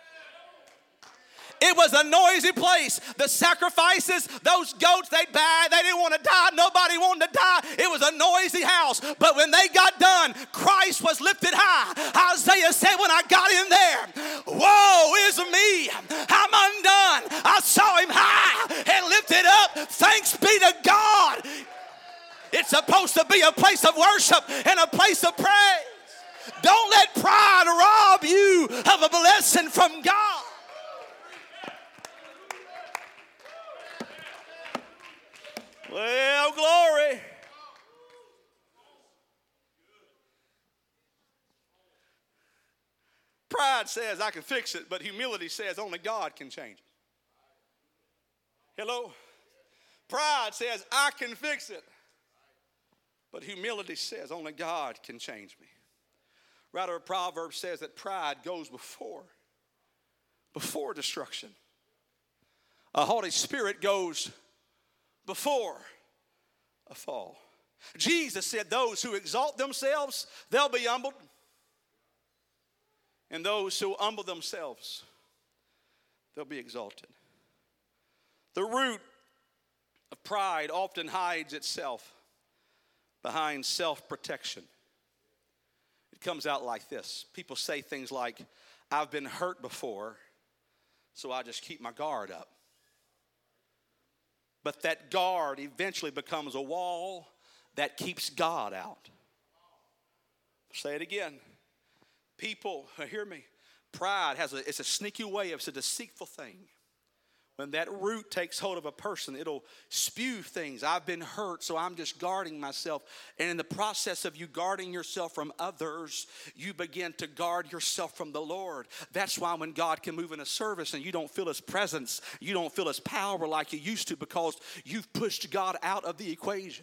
It was a noisy place. The sacrifices, those goats, they died. They didn't want to die. Nobody wanted to die. It was a noisy house. But when they got done, Christ was lifted high. Isaiah said, when I got in there, woe is me. I'm undone. I saw him high and lifted up. Thanks be to God. It's supposed to be a place of worship and a place of praise. Don't let pride rob you of a blessing from God. Well, glory. Pride says I can fix it, but humility says only God can change it. Hello? Pride says I can fix it, but humility says only God can change me. Writer of Proverbs says that pride goes before destruction. A haughty spirit goes before a fall. Jesus said those who exalt themselves, they'll be humbled. And those who humble themselves, they'll be exalted. The root of pride often hides itself behind self-protection. It comes out like this. People say things like, I've been hurt before, so I just keep my guard up. But that guard eventually becomes a wall that keeps God out. Say it again. People, hear me, pride it's a sneaky way, it's a deceitful thing. When that root takes hold of a person, it'll spew things. I've been hurt, so I'm just guarding myself. And in the process of you guarding yourself from others, you begin to guard yourself from the Lord. That's why when God can move in a service and you don't feel his presence, you don't feel his power like you used to, because you've pushed God out of the equation.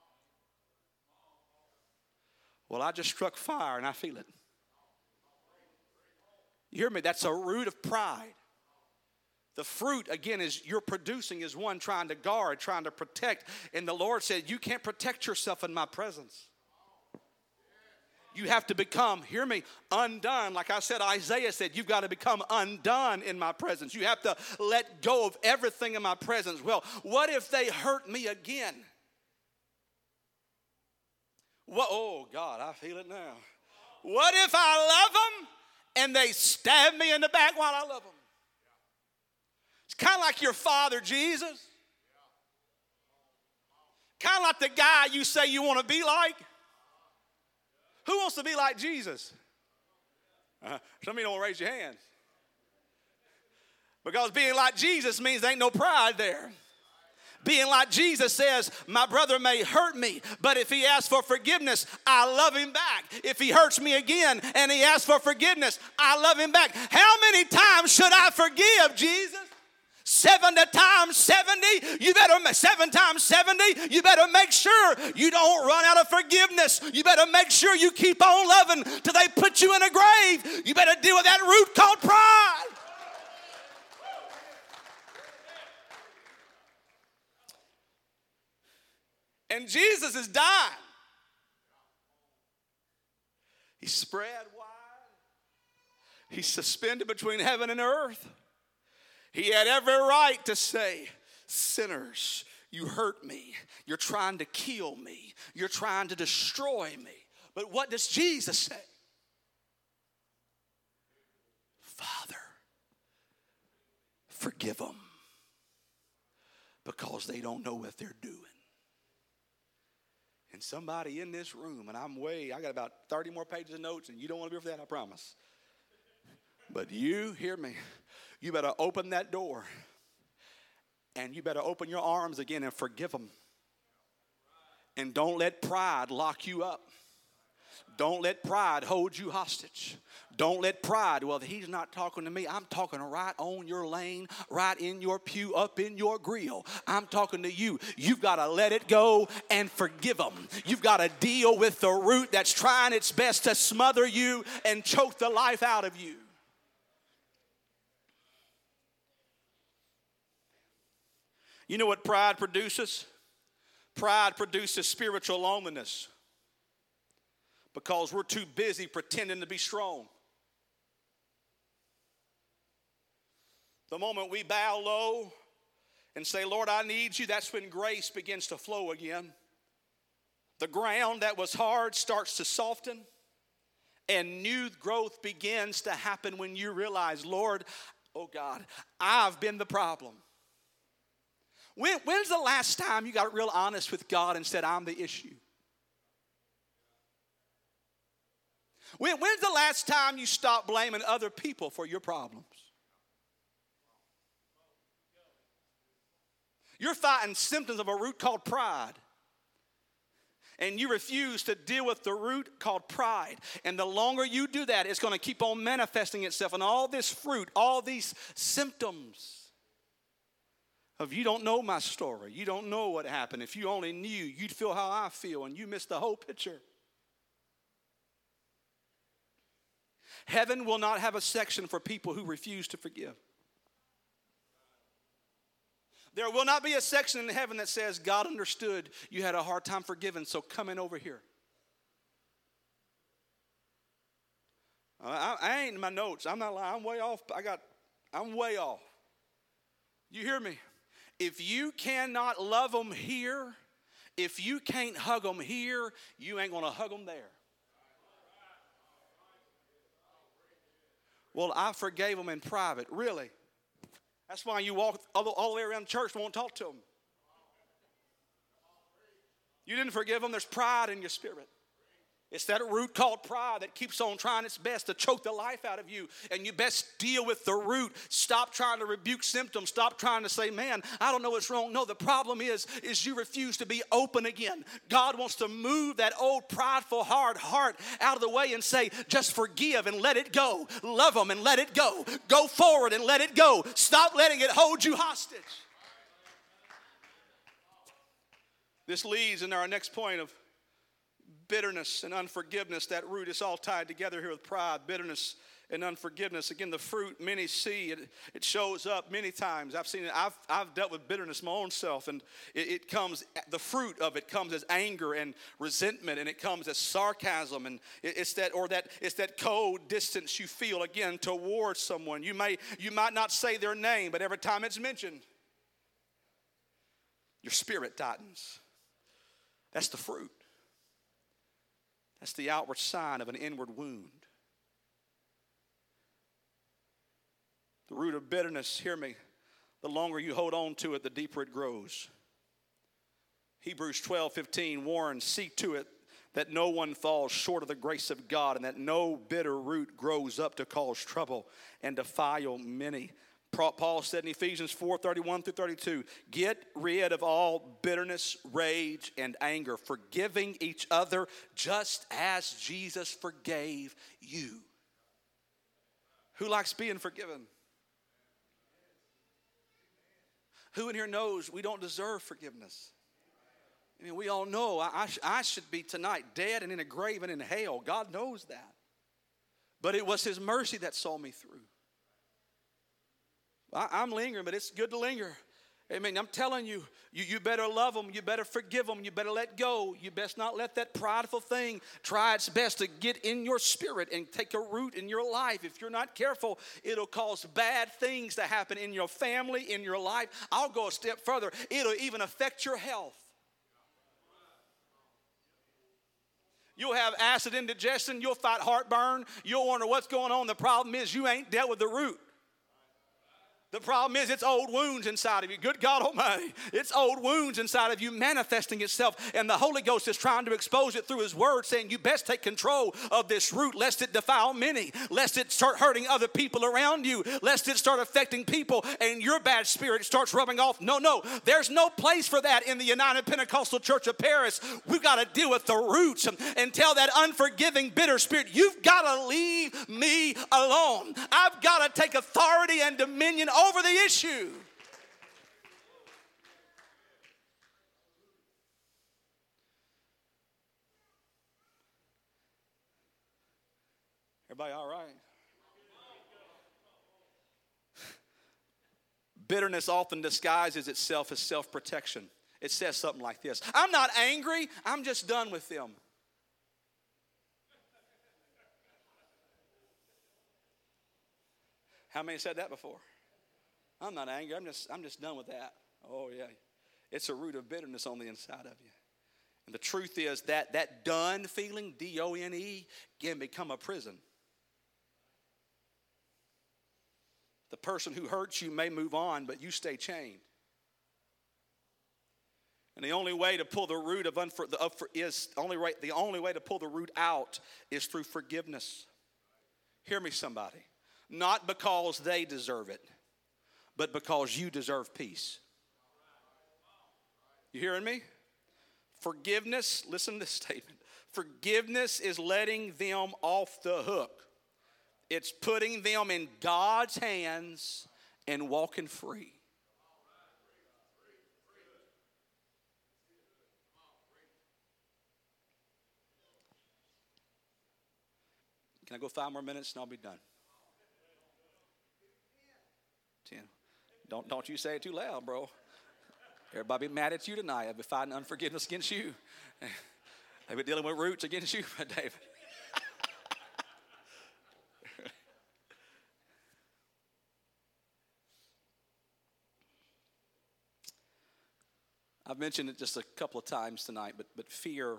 Well, I just struck fire and I feel it. You hear me? That's a root of pride. The fruit, again, is you're producing is one trying to guard, trying to protect. And the Lord said, you can't protect yourself in my presence. You have to become, hear me, undone. Like I said, Isaiah said, you've got to become undone in my presence. You have to let go of everything in my presence. Well, what if they hurt me again? Oh, God, I feel it now. What if I love them and they stab me in the back while I love them? It's kind of like your father, Jesus. Kind of like the guy you say you want to be like. Who wants to be like Jesus? Some of you don't raise your hands. Because being like Jesus means there ain't no pride there. Being like Jesus says, my brother may hurt me, but if he asks for forgiveness, I love him back. If he hurts me again and he asks for forgiveness, I love him back. How many times should I forgive, Jesus? 7 times 70, you better 7 times 70, you better make sure you don't run out of forgiveness. You better make sure you keep on loving till they put you in a grave. You better deal with that root called pride. And Jesus is dying. He's spread wide. He's suspended between heaven and earth. He had every right to say, sinners, you hurt me. You're trying to kill me. You're trying to destroy me. But what does Jesus say? forgive them because they don't know what they're doing. And somebody in this room, and I got about 30 more pages of notes, and you don't want to be for that, I promise. But you, hear me, you better open that door, and you better open your arms again and forgive them. And don't let pride lock you up. Don't let pride hold you hostage. Don't let pride, well, he's not talking to me. I'm talking right on your lane, right in your pew, up in your grill. I'm talking to you. You've got to let it go and forgive them. You've got to deal with the root that's trying its best to smother you and choke the life out of you. You know what pride produces? Pride produces spiritual loneliness because we're too busy pretending to be strong. The moment we bow low and say, Lord, I need you, that's when grace begins to flow again. The ground that was hard starts to soften, and new growth begins to happen when you realize, Lord, oh God, I've been the problem. When's the last time you got real honest with God and said, I'm the issue? When's the last time you stopped blaming other people for your problems? You're fighting symptoms of a root called pride. And you refuse to deal with the root called pride. And the longer you do that, it's going to keep on manifesting itself in all this fruit, all these symptoms of you don't know my story. You don't know what happened. If you only knew, you'd feel how I feel, and you miss the whole picture. Heaven will not have a section for people who refuse to forgive. There will not be a section in heaven that says, God understood you had a hard time forgiving, so come in over here. I ain't in my notes. I'm not lying. I'm way off. I'm way off. You hear me? If you cannot love them here, if you can't hug them here, you ain't going to hug them there. Well, I forgave them in private. Really? That's why you walk all the way around the church and won't talk to them. You didn't forgive them. There's pride in your spirit. It's that root called pride that keeps on trying its best to choke the life out of you. And you best deal with the root. Stop trying to rebuke symptoms. Stop trying to say, man, I don't know what's wrong. No, the problem is you refuse to be open again. God wants to move that old prideful hard heart out of the way and say, just forgive and let it go. Love them and let it go. Go forward and let it go. Stop letting it hold you hostage. This leads into our next point of bitterness and unforgiveness. That root is all tied together here with pride, bitterness, and unforgiveness. Again, the fruit many see, it shows up many times. I've seen it. I've dealt with bitterness my own self, and it comes, the fruit of it comes as anger and resentment, and it comes as sarcasm, and it's that cold distance you feel again towards someone. You might not say their name, but every time it's mentioned, your spirit tightens. That's the fruit. That's the outward sign of an inward wound. The root of bitterness, hear me, the longer you hold on to it, the deeper it grows. Hebrews 12:15 warns, see to it that no one falls short of the grace of God, and that no bitter root grows up to cause trouble and defile many. Paul said in Ephesians 4:31-32, get rid of all bitterness, rage, and anger, forgiving each other just as Jesus forgave you. Who likes being forgiven? Who in here knows we don't deserve forgiveness? I mean, we all know I should be tonight dead and in a grave and in hell. God knows that. But it was his mercy that saw me through. I'm lingering, but it's good to linger. Amen. I'm telling you, you better love them. You better forgive them. You better let go. You best not let that prideful thing try its best to get in your spirit and take a root in your life. If you're not careful, it'll cause bad things to happen in your family, in your life. I'll go a step further. It'll even affect your health. You'll have acid indigestion. You'll fight heartburn. You'll wonder what's going on. The problem is you ain't dealt with the root. The problem is it's old wounds inside of you. Good God Almighty. It's old wounds inside of you manifesting itself. And the Holy Ghost is trying to expose it through His Word, saying you best take control of this root lest it defile many, lest it start hurting other people around you, lest it start affecting people and your bad spirit starts rubbing off. No. There's no place for that in the United Pentecostal Church of Paris. We've got to deal with the roots and tell that unforgiving, bitter spirit, you've got to leave me alone. I've got to take authority and dominion over the issue. Everybody all right? Bitterness often disguises itself as self-protection. It says something like this: I'm not angry, I'm just done with them. How many said that before? I'm not angry. I'm just done with that. Oh, yeah. It's a root of bitterness on the inside of you. And the truth is that done feeling, D-O-N-E, can become a prison. The person who hurts you may move on, but you stay chained. And the only way to pull the root of the only way to pull the root out is through forgiveness. Hear me, somebody. Not because they deserve it, but because you deserve peace. You hearing me? Forgiveness, listen to this statement. Forgiveness is letting them off the hook. It's putting them in God's hands and walking free. Can I go 5 more minutes and I'll be done? 10. Don't you say it too loud, bro. Everybody be mad at you tonight. I'll be fighting unforgiveness against you. They've been dealing with roots against you, David. I've mentioned it just a couple of times tonight, but fear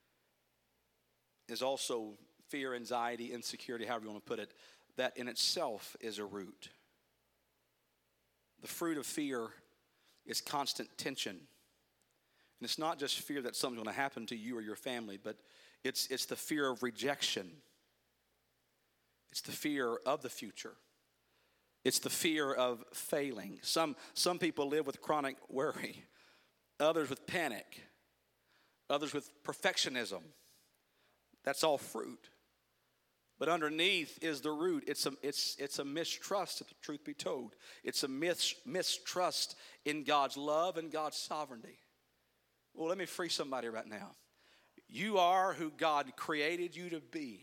is also fear, anxiety, insecurity, however you want to put it. That in itself is a root. The fruit of fear is constant tension. And it's not just fear that something's going to happen to you or your family, but it's the fear of rejection. It's the fear of the future. It's the fear of failing. Some people live with chronic worry. Others with panic. Others with perfectionism. That's all fruit. But underneath is the root. It's a mistrust, if the truth be told. It's a mistrust in God's love and God's sovereignty. Well, let me free somebody right now. You are who God created you to be.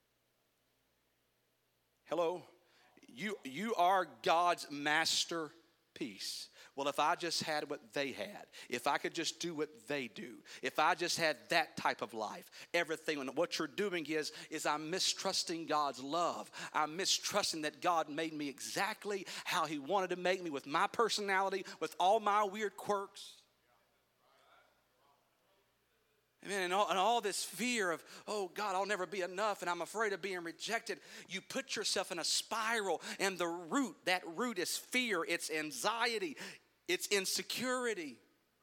Hello? You are God's masterpiece. Well, if I just had what they had, if I could just do what they do, if I just had that type of life, everything, and what you're doing is I'm mistrusting God's love. I'm mistrusting that God made me exactly how He wanted to make me, with my personality, with all my weird quirks. Amen. And all this fear of, oh God, I'll never be enough, and I'm afraid of being rejected. You put yourself in a spiral, and that root is fear, it's anxiety, it's insecurity.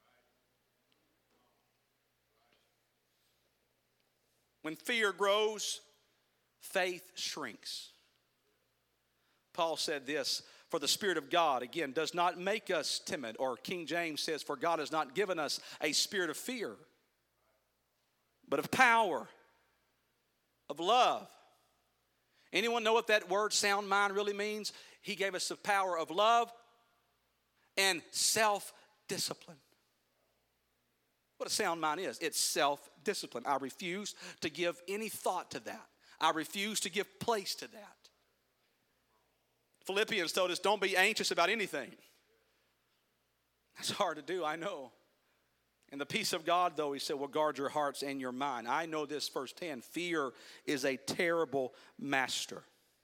When fear grows, faith shrinks. Paul said this: for the Spirit of God, again, does not make us timid. Or King James says, for God has not given us a spirit of fear, but of power, of love. Anyone know what that word sound mind really means? He gave us the power of love and self-discipline. What a sound mind is, it's self-discipline. I refuse to give any thought to that. I refuse to give place to that. Philippians told us, don't be anxious about anything. That's hard to do, I know. And the peace of God, though, he said, will guard your hearts and your mind. I know this firsthand. Fear is a terrible master.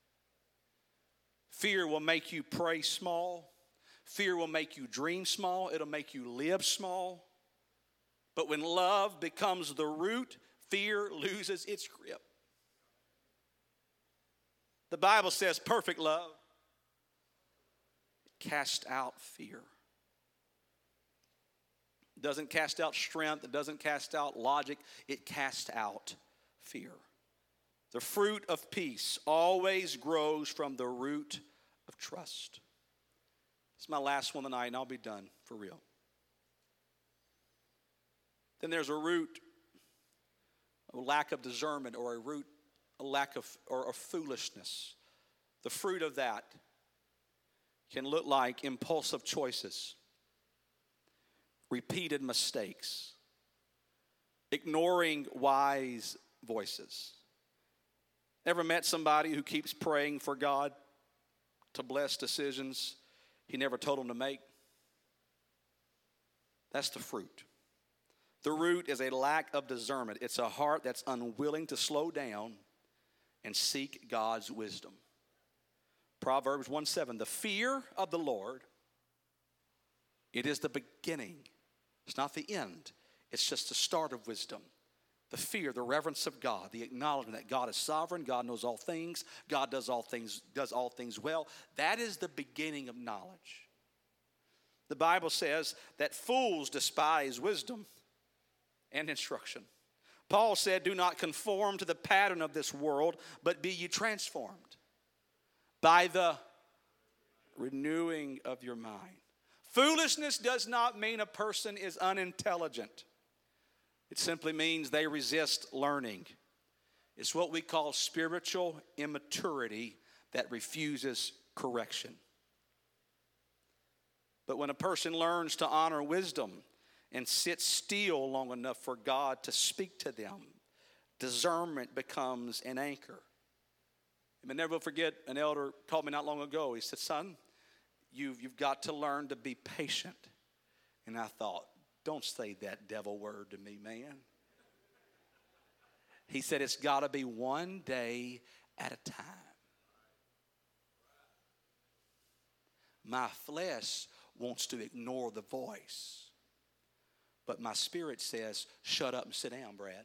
Fear will make you pray small. Fear will make you dream small. It'll make you live small. But when love becomes the root, fear loses its grip. The Bible says perfect love cast out fear. It doesn't cast out strength. It doesn't cast out logic. It casts out fear. The fruit of peace always grows from the root of trust. It's my last one tonight, and I'll be done for real. Then there's a root, a lack of discernment, or a lack of foolishness. The fruit of that can look like impulsive choices, repeated mistakes, ignoring wise voices. Ever met somebody who keeps praying for God to bless decisions he never told them to make? That's the fruit. The root is a lack of discernment. It's a heart that's unwilling to slow down and seek God's wisdom. Proverbs 1:7, the fear of the Lord, it is the beginning. It's not the end. It's just the start of wisdom. The fear, the reverence of God, the acknowledgement that God is sovereign, God knows all things, God does all things well. That is the beginning of knowledge. The Bible says that fools despise wisdom and instruction. Paul said, do not conform to the pattern of this world, but be ye transformed by the renewing of your mind. Foolishness does not mean a person is unintelligent. It simply means they resist learning. It's what we call spiritual immaturity that refuses correction. But when a person learns to honor wisdom and sit still long enough for God to speak to them, discernment becomes an anchor. I never will forget, an elder called me not long ago. He said, son, you've got to learn to be patient. And I thought, don't say that devil word to me, man. He said, it's got to be one day at a time. My flesh wants to ignore the voice, but my spirit says, shut up and sit down, Brad.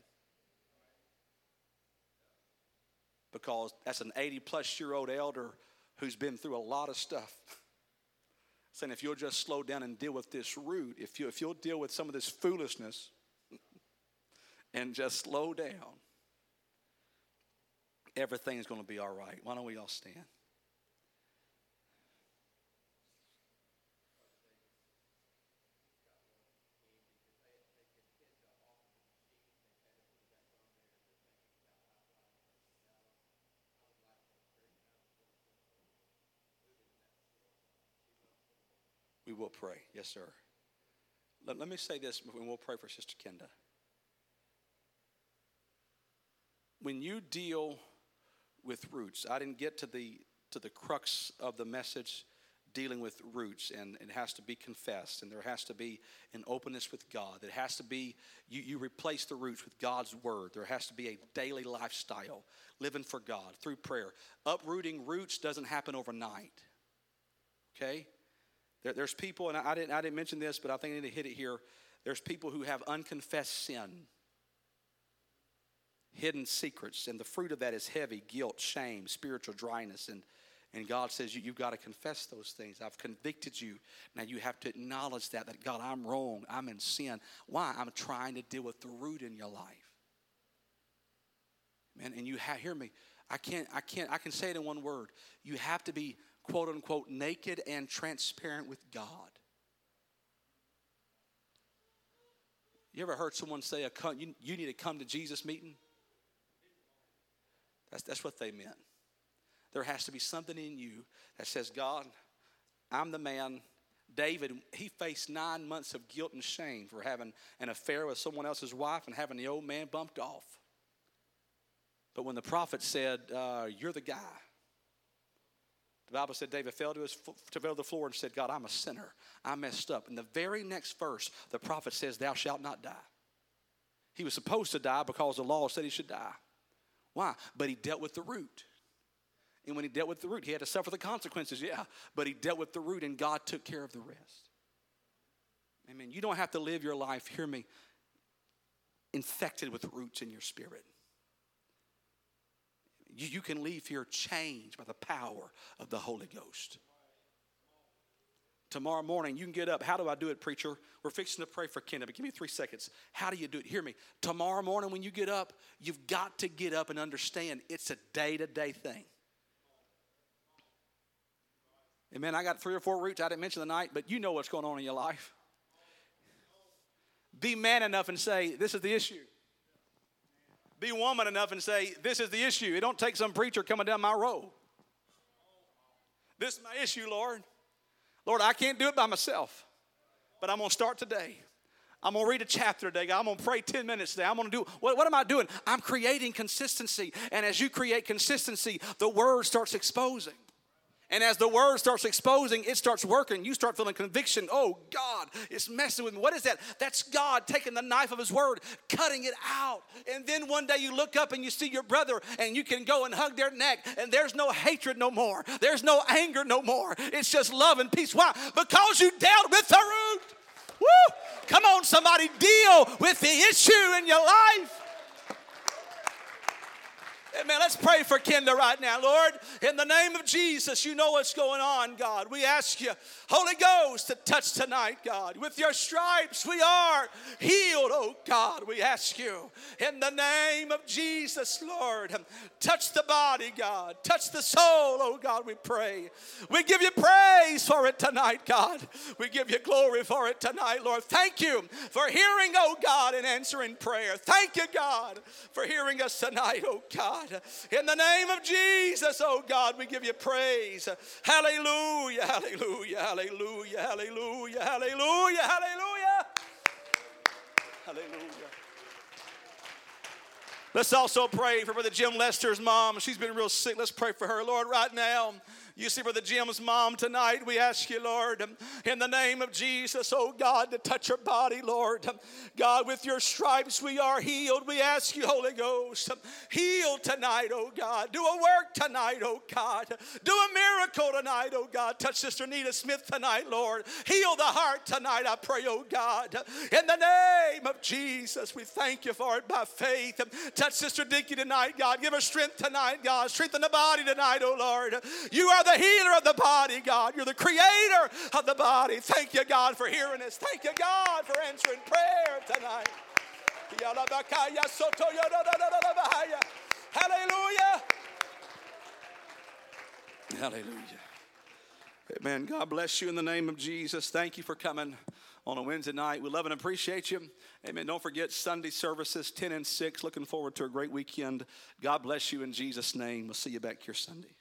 Because that's an 80-plus-year-old elder who's been through a lot of stuff. Saying if you'll just slow down and deal with this root, if you'll deal with some of this foolishness and just slow down, everything's going to be all right. Why don't we all stand? We will pray. Yes, sir. Let me say this, and we'll pray for Sister Kenda. When you deal with roots, I didn't get to the crux of the message dealing with roots, and it has to be confessed, and there has to be an openness with God. It has to be, you replace the roots with God's word. There has to be a daily lifestyle, living for God through prayer. Uprooting roots doesn't happen overnight. Okay? There's people, and I didn't mention this, but I think I need to hit it here. There's people who have unconfessed sin, hidden secrets, and the fruit of that is heavy guilt, shame, spiritual dryness, and God says you've got to confess those things. I've convicted you. Now you have to acknowledge that God, I'm wrong. I'm in sin. Why? I'm trying to deal with the root in your life. Man, and hear me. I can say it in one word. You have to be, quote unquote, naked and transparent with God. You ever heard someone say, you need to come to Jesus meeting? That's what they meant. There has to be something in you that says, God, I'm the man. David, he faced 9 months of guilt and shame for having an affair with someone else's wife and having the old man bumped off. But when the prophet said, you're the guy, the Bible said David fell to the floor and said, God, I'm a sinner. I messed up. In the very next verse, the prophet says, thou shalt not die. He was supposed to die because the law said he should die. Why? But he dealt with the root. And when he dealt with the root, he had to suffer the consequences, yeah. But he dealt with the root, and God took care of the rest. Amen. You don't have to live your life, hear me, infected with roots in your spirit. You can leave here changed by the power of the Holy Ghost. Tomorrow morning, you can get up. How do I do it, preacher? We're fixing to pray for Kenda, but give me 3 seconds. How do you do it? Hear me. Tomorrow morning when you get up, you've got to get up and understand it's a day-to-day thing. Amen. I got 3 or 4 roots I didn't mention tonight, but you know what's going on in your life. Be man enough and say, this is the issue. Be woman enough and say, this is the issue. It don't take some preacher coming down my road. This is my issue, Lord. Lord, I can't do it by myself, but I'm going to start today. I'm going to read a chapter today. I'm going to pray 10 minutes today. I'm going to do, what am I doing? I'm creating consistency. And as you create consistency, the word starts exposing. And as the word starts exposing, it starts working. You start feeling conviction. Oh, God, it's messing with me. What is that? That's God taking the knife of his word, cutting it out. And then one day you look up and you see your brother and you can go and hug their neck. And there's no hatred no more. There's no anger no more. It's just love and peace. Why? Because you dealt with the root. Woo! Come on, somebody, deal with the issue in your life. Amen. Let's pray for Kenda right now. Lord, in the name of Jesus, you know what's going on, God. We ask you, Holy Ghost, to touch tonight, God. With your stripes, we are healed, oh God. We ask you, in the name of Jesus, Lord, touch the body, God. Touch the soul, oh God, we pray. We give you praise for it tonight, God. We give you glory for it tonight, Lord. Thank you for hearing, oh God, and answering prayer. Thank you, God, for hearing us tonight, oh God. In the name of Jesus, oh God, we give you praise. Hallelujah, hallelujah, hallelujah, hallelujah, hallelujah, hallelujah. Hallelujah. Let's also pray for Brother Jim Lester's mom. She's been real sick. Let's pray for her, Lord, right now. You see Brother Jim's mom tonight. We ask you, Lord, in the name of Jesus, oh God, to touch her body, Lord. God, with your stripes we are healed. We ask you, Holy Ghost, heal tonight, oh God. Do a work tonight, oh God. Do a miracle tonight, oh God. Touch Sister Nita Smith tonight, Lord. Heal the heart tonight, I pray, oh God. In the name of Jesus, we thank you for it by faith. Touch Sister Dickie tonight, God. Give her strength tonight, God. Strengthen the body tonight, oh Lord. You are the healer of the body, God. You're the creator of the body. Thank you, God, for hearing us. Thank you, God, for answering prayer tonight. Hallelujah. Hallelujah. Amen. God bless you in the name of Jesus. Thank you for coming on a Wednesday night. We love and appreciate you. Amen. Don't forget Sunday services 10 and 6. Looking forward to a great weekend. God bless you in Jesus' name. We'll see you back here Sunday.